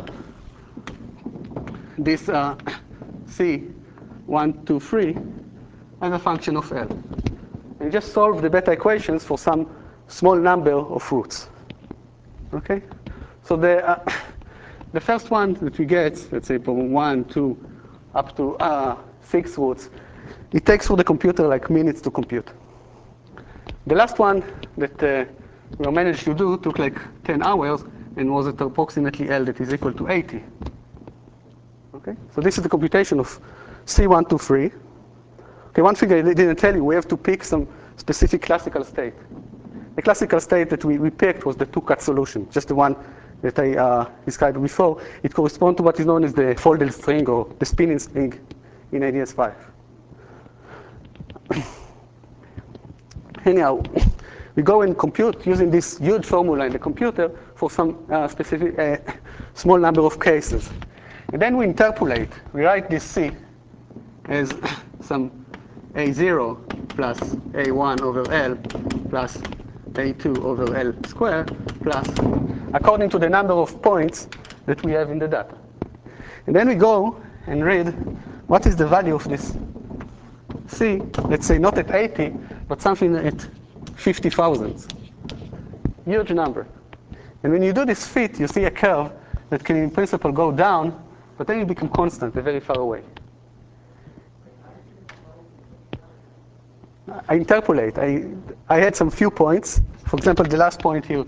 A: this C 1, 2, 3 as a function of L. And just solve the beta equations for some small number of roots. Okay? So the first one that we get, let's say from 1, 2, up to 6 roots, it takes for the computer like minutes to compute. The last one that we managed to do took like 10 hours and was at approximately L that is equal to 80. Okay? So this is the computation of C123. Okay, one thing I didn't tell you, we have to pick some specific classical state. The classical state that we picked was the two-cut solution, just the one that I described before. It corresponds to what is known as the folded string or the spinning string in ADS5. Anyhow, we go and compute using this huge formula in the computer for some specific small number of cases. And then we interpolate. We write this C as some A0 plus A1 over L plus A2 over L squared plus according to the number of points that we have in the data. And then we go and read what is the value of this C, let's say not at 80, but something at 50,000. Huge number. And when you do this fit, you see a curve that can in principle go down, but then it becomes constant, very far away. I interpolate. I had some few points. For example, the last point here,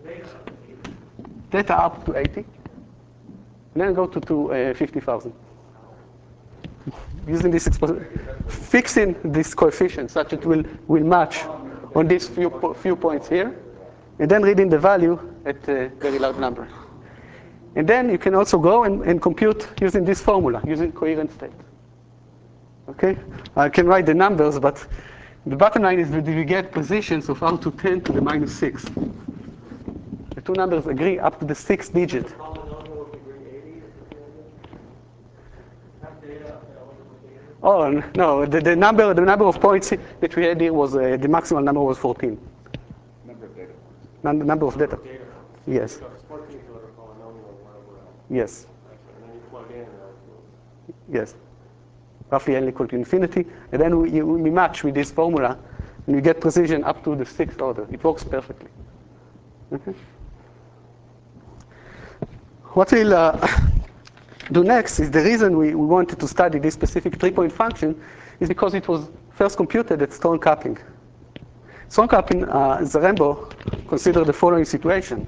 A: data up to 80, and then go to 50,000. Using this expression, fixing this coefficient such it will match on these few points here, and then reading the value at a very large number. And then you can also go and compute using this formula, using coherent state. Okay? I can write the numbers, but the bottom line is that we get positions of r to 10 to the minus 6. The two numbers agree up to the 6th digit. Oh, no, the number of points that we had here was, the maximal number was 14.
C: Number of data points.
A: Number of data. Yes. Yes.
B: And then you plug in.
A: Yes. Roughly n equal to infinity. And then we match with this formula, and we get precision up to the 6th order. It works perfectly. Okay? What we'll do next is the reason we wanted to study this specific 3-point function is because it was first computed at strong coupling. Strong coupling, Zarembo considered the following situation.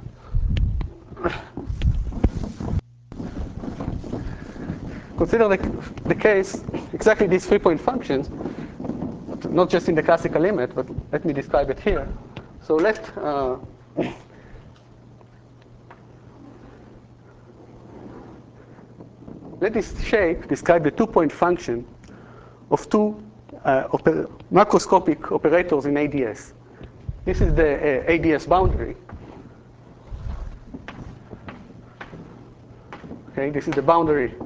A: Consider the case, exactly these 3-point functions, not just in the classical limit, but let me describe it here. So let this shape describe the 2-point function of two macroscopic operators in ADS. This is the ADS boundary. Okay, this is the boundary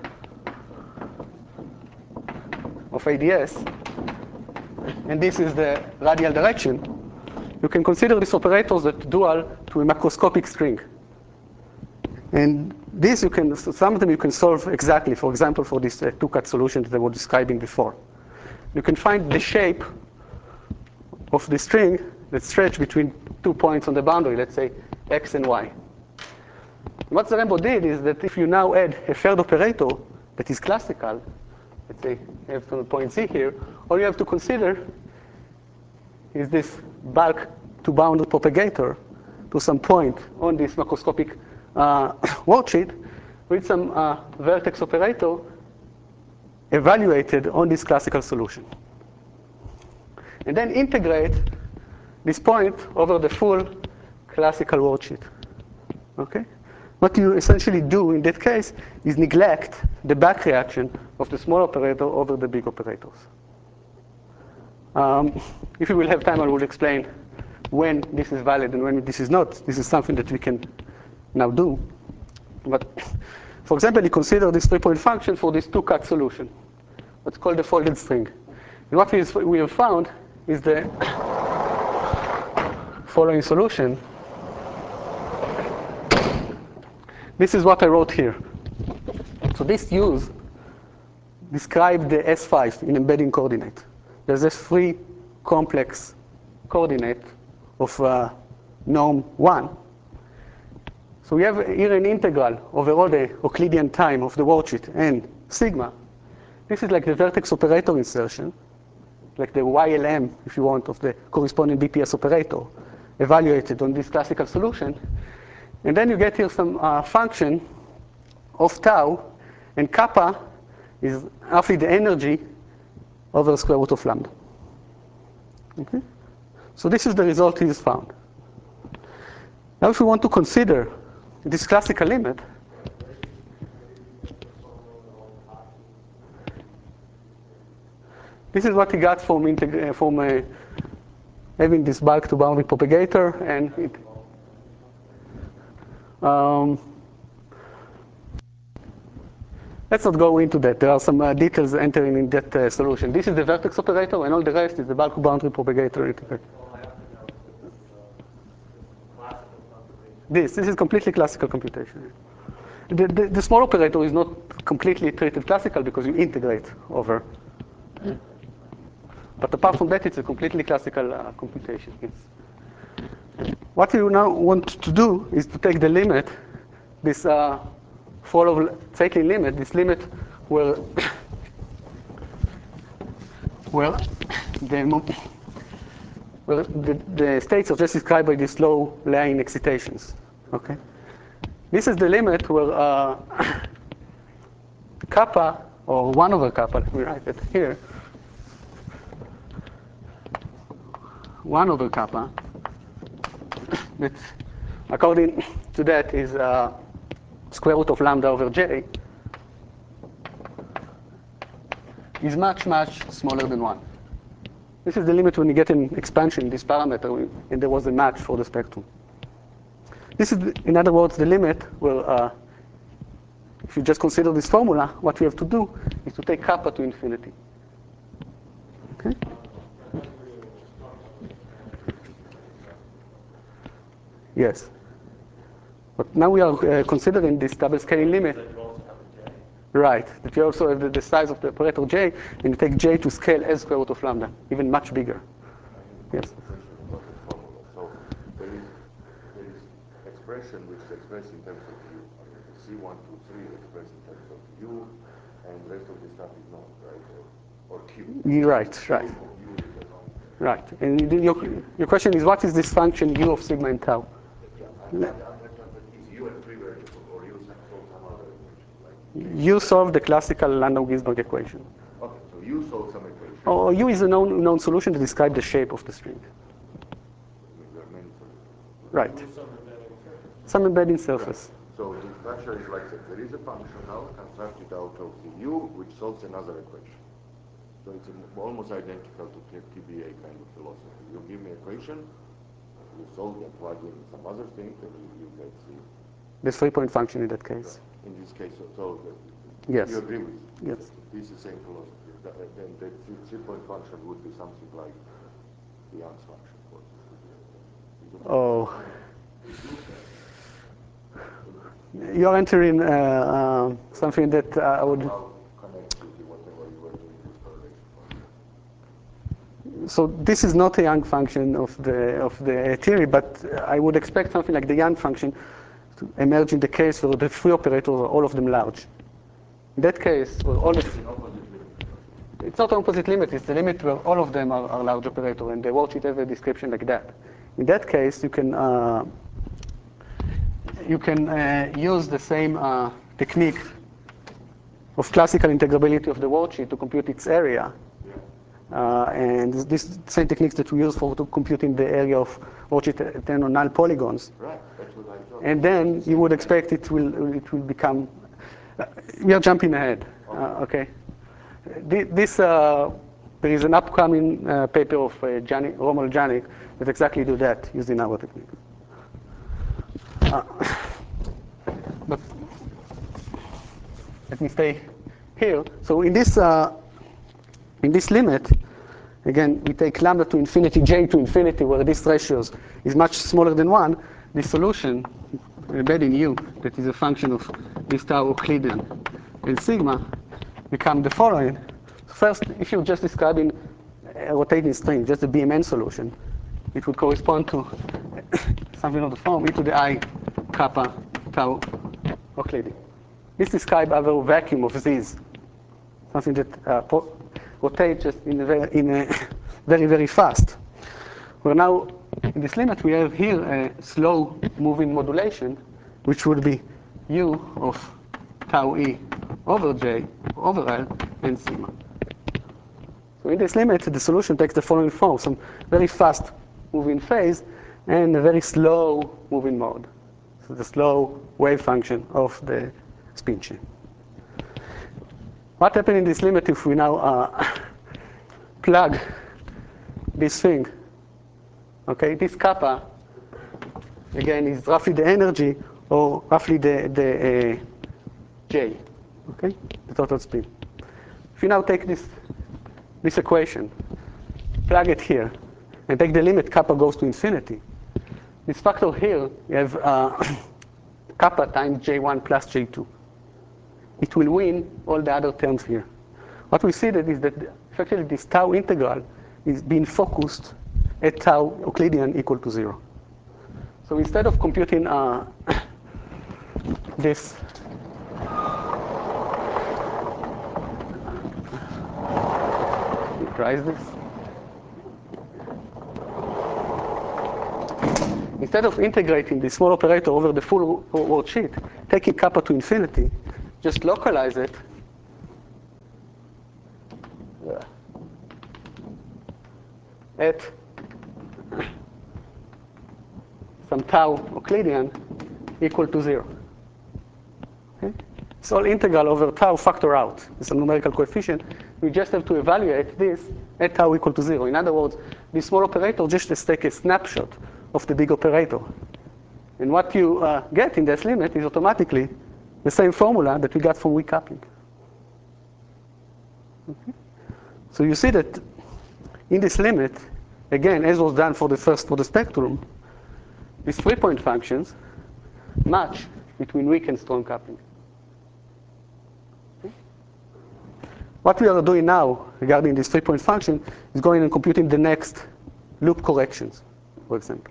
A: of ADS, and this is the radial direction. You can consider these operators as dual to a macroscopic string. And this some of them you can solve exactly, for example, for this two-cut solution that I was describing before. You can find the shape of the string that stretch between 2 points on the boundary, let's say x and y. What Zarembo did is that if you now add a third operator that is classical, let's say you have a point Z here, all you have to consider is this bulk to boundary propagator to some point on this macroscopic worksheet with some vertex operator evaluated on this classical solution. And then integrate this point over the full classical worksheet. Okay? What you essentially do in that case is neglect the back reaction of the small operator over the big operators. If we will have time, I will explain when this is valid and when this is not. This is something that we can now do. But for example, you consider this 3-point function for this two-cut solution, what's called the folded string. And what we have found is the following solution. This is what I wrote here. So this use describe the S5 in embedding coordinate. There's a free complex coordinate of norm 1. So we have here an integral over all the Euclidean time of the worksheet and sigma. This is like the vertex operator insertion, like the YLM, if you want, of the corresponding BPS operator, evaluated on this classical solution. And then you get here some function of tau, and kappa is roughly the energy over the square root of lambda. Okay? So this is the result he has found. Now if we want to consider this classical limit, this is what he got from having this bulk to boundary propagator, and let's not go into that. There are some details entering in that solution. This is the vertex operator, and all the rest is the bulk boundary propagator integrator. This is completely classical computation. The small operator is not completely treated classical because you integrate over. But apart from that, it's a completely classical computation. Yes. What you now want to do is to take the limit, this Zeitlin limit, this limit where the states are just described by these low line excitations. Okay, this is the limit where kappa, or 1 over kappa, let me write it here, 1 over kappa, that according to that is square root of lambda over j, is much, much smaller than 1. This is the limit when you get an expansion in this parameter, and there was a match for the spectrum. This is, in other words, the limit where, if you just consider this formula, what we have to do is to take kappa to infinity. Okay? Yes. But now we are considering this double scaling limit. Right, that you also have the size of the operator j, and you take j to scale as square root of lambda, even much bigger. Yes.
C: So there is expression which is expressed in terms of u. C1, 2, 3 is expressed in terms of u, and the rest of the stuff is not, right? Or q.
A: You're right, right.
C: U is the wrong.
A: Right. And your question is, what is this function u of sigma and tau?
C: Yeah, is u a free variable, or you solve some other equation?
A: You solve the classical Landau-Ginzburg equation.
C: Okay, so you solve some equation.
A: Or u is a known solution to describe the shape of the string.
C: There are many solutions.
A: Right. Some embedding surface.
C: So the structure is like this. There is a function now constructed out of the u, which solves another equation. So it's almost identical to TBA kind of philosophy. You give me equation, you solve and plug in some other thing, and you get
A: the 3-point function in that case.
C: In this case, so
A: yes.
C: You agree with
A: yes.
C: This is the same philosophy. Then the 3-point function would be something like the Young's function.
A: Oh. You're entering something that I would... So this is not a Young function of the theory, but I would expect something like the Young function to emerge in the case where the free operators are all of them large. In that case, where all the... It's not an opposite limit, it's the limit where all of them are large operators, and the worksheet have a description like that. In that case, you can use the same technique of classical integrability of the worksheet to compute its area. And this same techniques that we use for computing the area of worksheet 10 on null polygons.
C: Right, that's what I thought.
A: And then you would expect it will become... we are jumping ahead, okay? There is an upcoming paper of Roman Janik that exactly do that using our technique. But let me stay here. So in this limit, again, we take lambda to infinity, j to infinity, where this ratios is much smaller than 1. The solution embedded in u, that is a function of this tau Euclidean and sigma, become the following. First, if you're just describing a rotating string, just the BMN solution, it would correspond to something of the form e to the I kappa tau Euclidean. This describes our vacuum of these, something that rotates just in a very, very fast. Well, now, in this limit, we have here a slow moving modulation, which would be u of tau e over j over L and sigma. So in this limit, the solution takes the following form: some very fast moving phase and a very slow moving mode. So the slow wave function of the spin chain. What happens in this limit if we now plug this thing? Okay, this kappa, again, is roughly the energy or roughly the J, okay, the total spin. If you now take this equation, plug it here, and take the limit kappa goes to infinity, this factor here, you have kappa times J1 plus J2. It will win all the other terms here. What we see that is that effectively this tau integral is being focused at tau Euclidean equal to 0. So instead of computing this, rise this. instead of integrating the small operator over the full word sheet, taking kappa to infinity, just localize it at some tau Euclidean equal to 0. Okay? It's all integral over tau factor out. It's a numerical coefficient. We just have to evaluate this at tau equal to 0. In other words, this small operator just takes a snapshot of the big operator. And what you get in this limit is automatically the same formula that we got from weak coupling. Okay? So you see that in this limit, again, as was done for the spectrum, these 3-point functions match between weak and strong coupling. Okay? What we are doing now regarding this 3-point function is going and computing the next loop corrections, for example.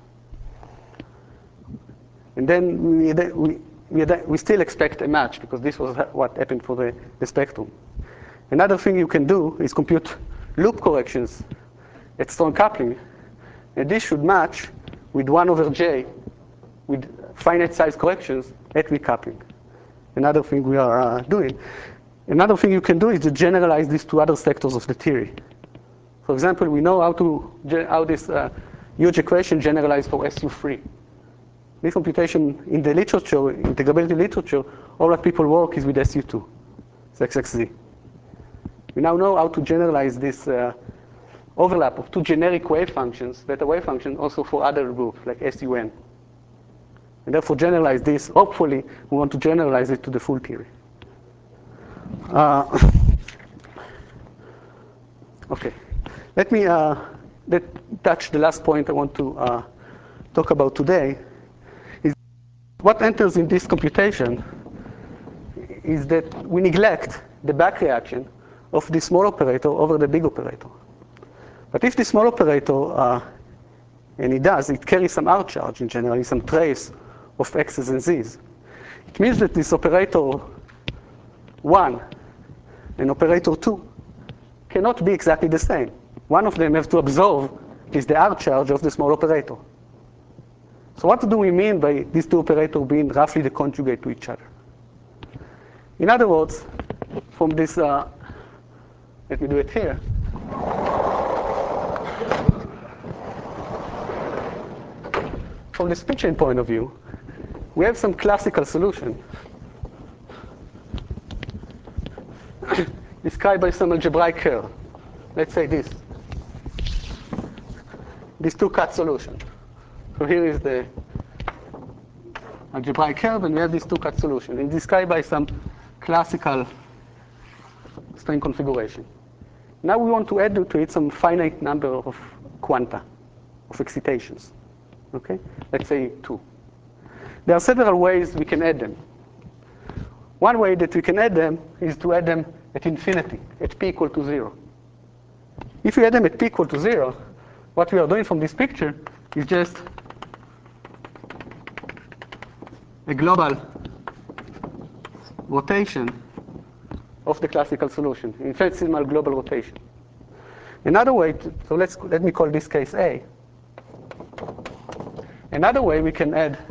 A: And then we still expect a match because this was what happened for the spectrum. Another thing you can do is compute loop corrections at strong coupling. And this should match with 1 over j with finite size corrections at weak coupling. Another thing we are doing. Another thing you can do is to generalize this to other sectors of the theory. For example, we know how this huge equation generalized for SU3. This computation in the literature, integrability literature, all that people work is with SU2, XXZ. We now know how to generalize this overlap of two generic wave functions, beta wave function, also for other groups like SUN. And therefore generalize this. Hopefully, we want to generalize it to the full theory. Okay, let me touch the last point I want to talk about today. Is what enters in this computation is that we neglect the back reaction of the small operator over the big operator. But if the small operator, and it carries some R charge in general, some trace of X's and Z's. It means that this operator 1 and operator 2 cannot be exactly the same. One of them has to absorb is the R charge of the small operator. So what do we mean by these two operators being roughly the conjugate to each other? In other words, from this, let me do it here. From the speed chain point of view, we have some classical solution described by some algebraic curve. Let's say this two-cut solution. So here is the algebraic curve, and we have this two-cut solution. It's described by some classical string configuration. Now we want to add to it some finite number of quanta, of excitations. Okay? Let's say 2. There are several ways we can add them. One way that we can add them is to add them at infinity, at p equal to 0. If we add them at p equal to 0, what we are doing from this picture is just a global rotation of the classical solution, infinitesimal global rotation. Another way, so let me call this case A. Another way we can add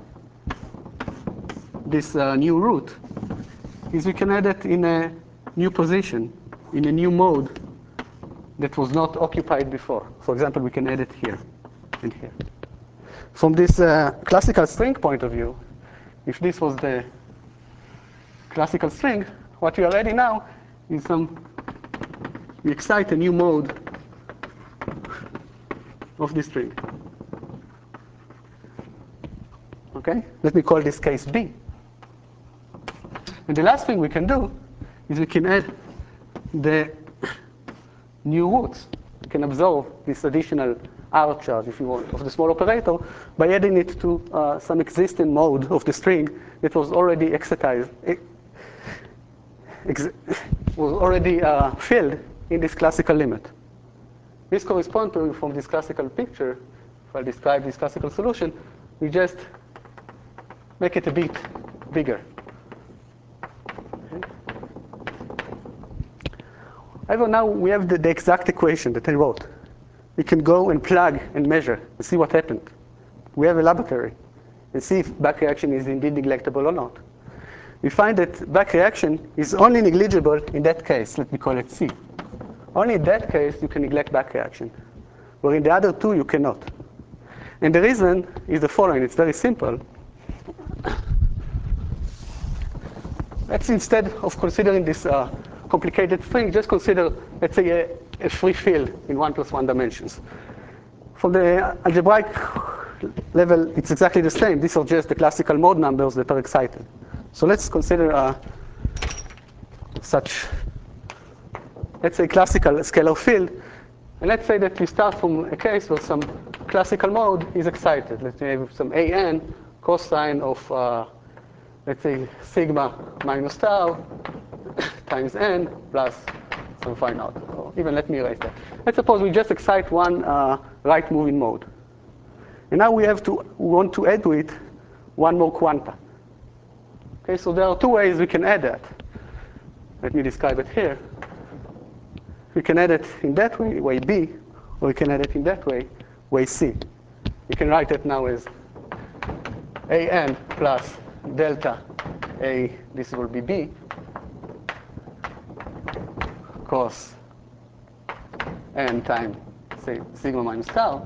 A: this new root is we can add it in a new position, in a new mode that was not occupied before. For example, we can add it here and here. From this classical string point of view, if this was the classical string, what we are adding now is we excite a new mode of this string. Okay? Let me call this case B. And the last thing we can do is we can add the new roots. We can absorb this additional R charge, if you want, of the small operator by adding it to some existing mode of the string that was already excited, was already filled in this classical limit. This corresponds to, from this classical picture, if I describe this classical solution, we just make it a bit bigger. Okay. However, now we have the exact equation that I wrote. We can go and plug and measure and see what happened. we have a laboratory and see if back reaction is indeed neglectable or not. We find that back reaction is only negligible in that case. Let me call it C. Only in that case you can neglect back reaction, where in the other two you cannot. And the reason is the following. It's very simple. Let's, instead of considering this complicated thing, just consider, let's say, a free field in 1 + 1 dimensions. From the algebraic level, it's exactly the same. These are just the classical mode numbers that are excited. So let's consider such, let's say, classical scalar field. And let's say that we start from a case where some classical mode is excited. Let's say some an cosine of, let's say, sigma minus tau times n plus some phi naught. Or even let me erase that. Let's suppose we just excite one right moving mode. And now we want to add to it one more quanta. Okay, so there are two ways we can add that. Let me describe it here. We can add it in that way, way B, or we can add it in that way, way C. You can write it now as an plus delta A, this will be B, cos n times, say, sigma minus tau.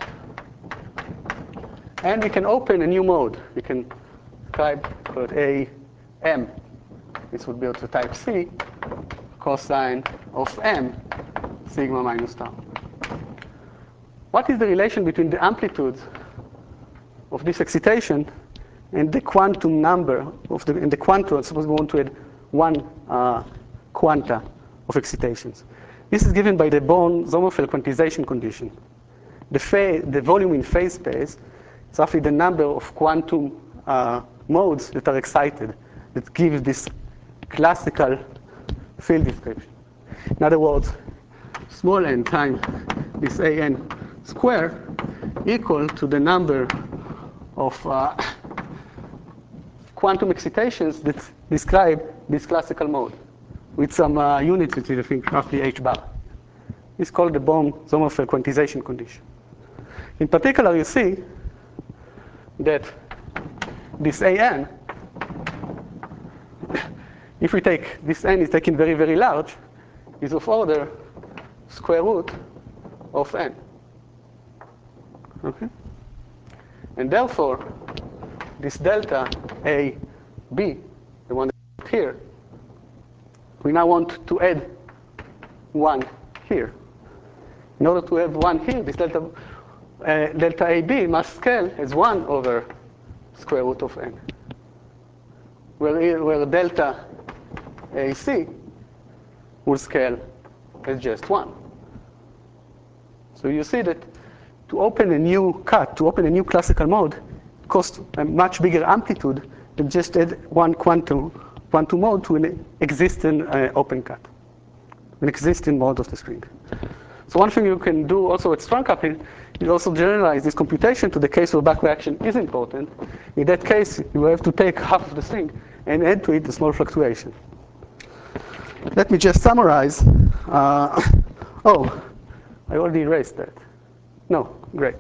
A: And we can open a new mode. We can type A m. This would be also type C, cosine of m, sigma minus tau. What is the relation between the amplitudes of this excitation and the quantum number of in the quantum? Suppose we want to add one quanta of excitations. This is given by the Born-Sommerfeld quantization condition. The volume in phase space is roughly the number of quantum modes that are excited that gives this classical field description. In other words, small n times this an square equal to the number of quantum excitations that describe this classical mode with some units, which is, I think, roughly h bar. It's called the Born-Sommerfeld quantization condition. In particular, you see that this an, if we take this n is taken very, very large, is of order square root of n. Okay? And therefore, this delta A, B, the one that's here, we now want to add one here. In order to have one here, this delta AB must scale as 1 over square root of n, where delta AC will scale as just 1. So you see that to open a new cut, to open a new classical mode, costs a much bigger amplitude than just add one quantum mode to an existing open cut, an existing mode of the string. So one thing you can do also with strong coupling is also generalize this computation to the case where back reaction is important. In that case, you have to take half of the string and add to it a small fluctuation. Let me just summarize. Oh, I already erased that. No, great.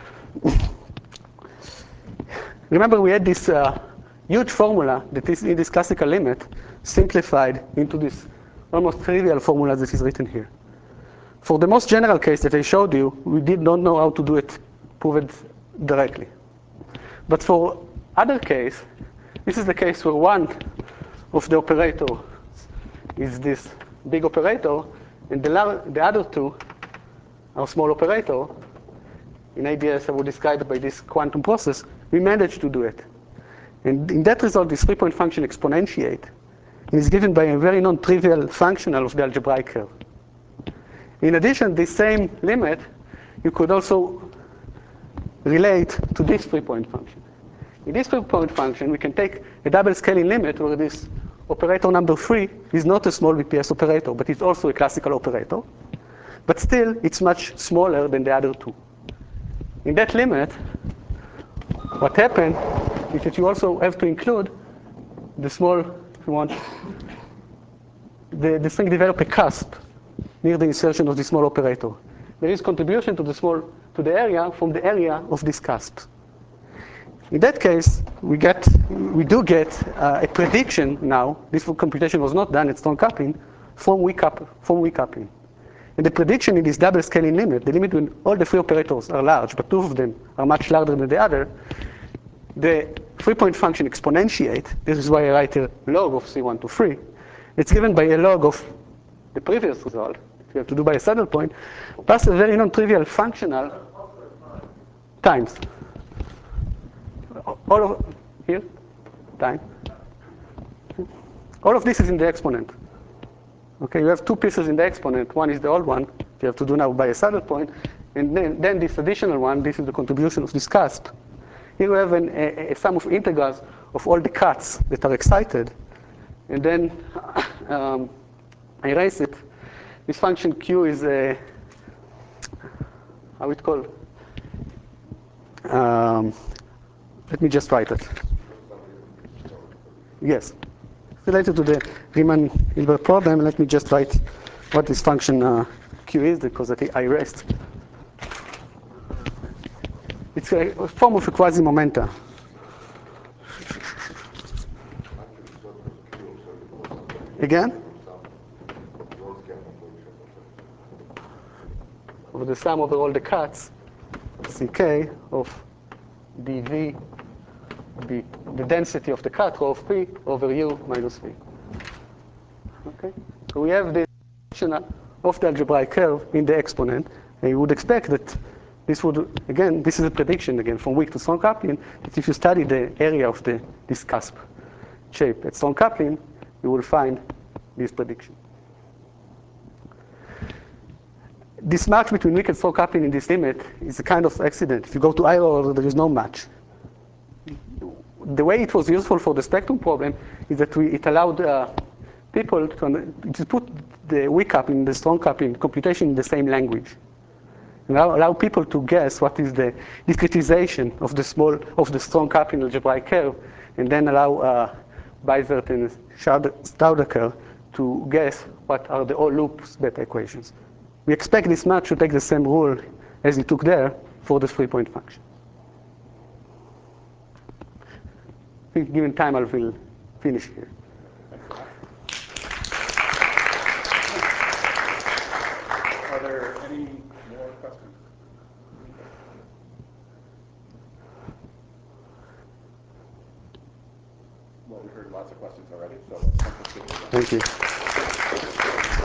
A: Remember, we had this huge formula that is in this classical limit simplified into this almost trivial formula that is written here. For the most general case that I showed you, we did not know how to do it, prove it directly. But for other case, this is the case where one of the operators is this big operator, and the other two are small operator. In ADS, I would describe it by this quantum process. We managed to do it. And in that result, this 3-point function exponentiate and is given by a very non-trivial functional of the algebraic curve. In addition, this same limit, you could also relate to this 3-point function. In this 3-point function, we can take a double scaling limit where this operator number 3 is not a small BPS operator, but it's also a classical operator. But still, it's much smaller than the other two. In that limit, what happened is that you also have to include the small, if you want, the string develop a cusp near the insertion of the small operator. There is contribution to the area from the area of this cusp. In that case, we do get a prediction now. This computation was not done at strong coupling from weak coupling. And the prediction in this double scaling limit, the limit when all the free operators are large, but two of them are much larger than the other, the 3-point function exponentiate. This is why I write a log of C1 to 3. It's given by a log of the previous result, we have to do by a saddle point, plus a very non-trivial functional times. All of here, time. All of this is in the exponent. Okay, you have two pieces in the exponent. One is the old one, you have to do now by a saddle point, and then this additional one, this is the contribution of this cusp. Here we have a sum of integrals of all the cuts that are excited, and then I erase it. This function Q is how it called? Let me just write it. Yes. Related to the Riemann-Hilbert problem, let me just write what this function Q is, because I erased. It's a form of a quasi-momenta. Again? Over the sum over all the cuts, Ck of dv, the density of the cut, rho of p, over u minus v. Okay? So we have this function of the algebraic curve in the exponent, and you would expect that this would, again, this is a prediction, again, from weak to strong coupling, that if you study the area of this cusp shape at strong coupling, you will find this prediction. This match between weak and strong coupling in this limit is a kind of accident. If you go to higher order, there is no match. The way it was useful for the spectrum problem is that it allowed people to put the weak coupling, the strong coupling computation in the same language. And allow people to guess what is the discretization of the strong coupling algebraic curve, and then allow Weisert and Staudacher to guess what are the all loops beta equations. We expect this match to take the same rule as it took there for the 3-point function. I think given time, I will finish here.
E: Are there any more questions? Well, we heard lots of questions already, so let's
A: Thank you.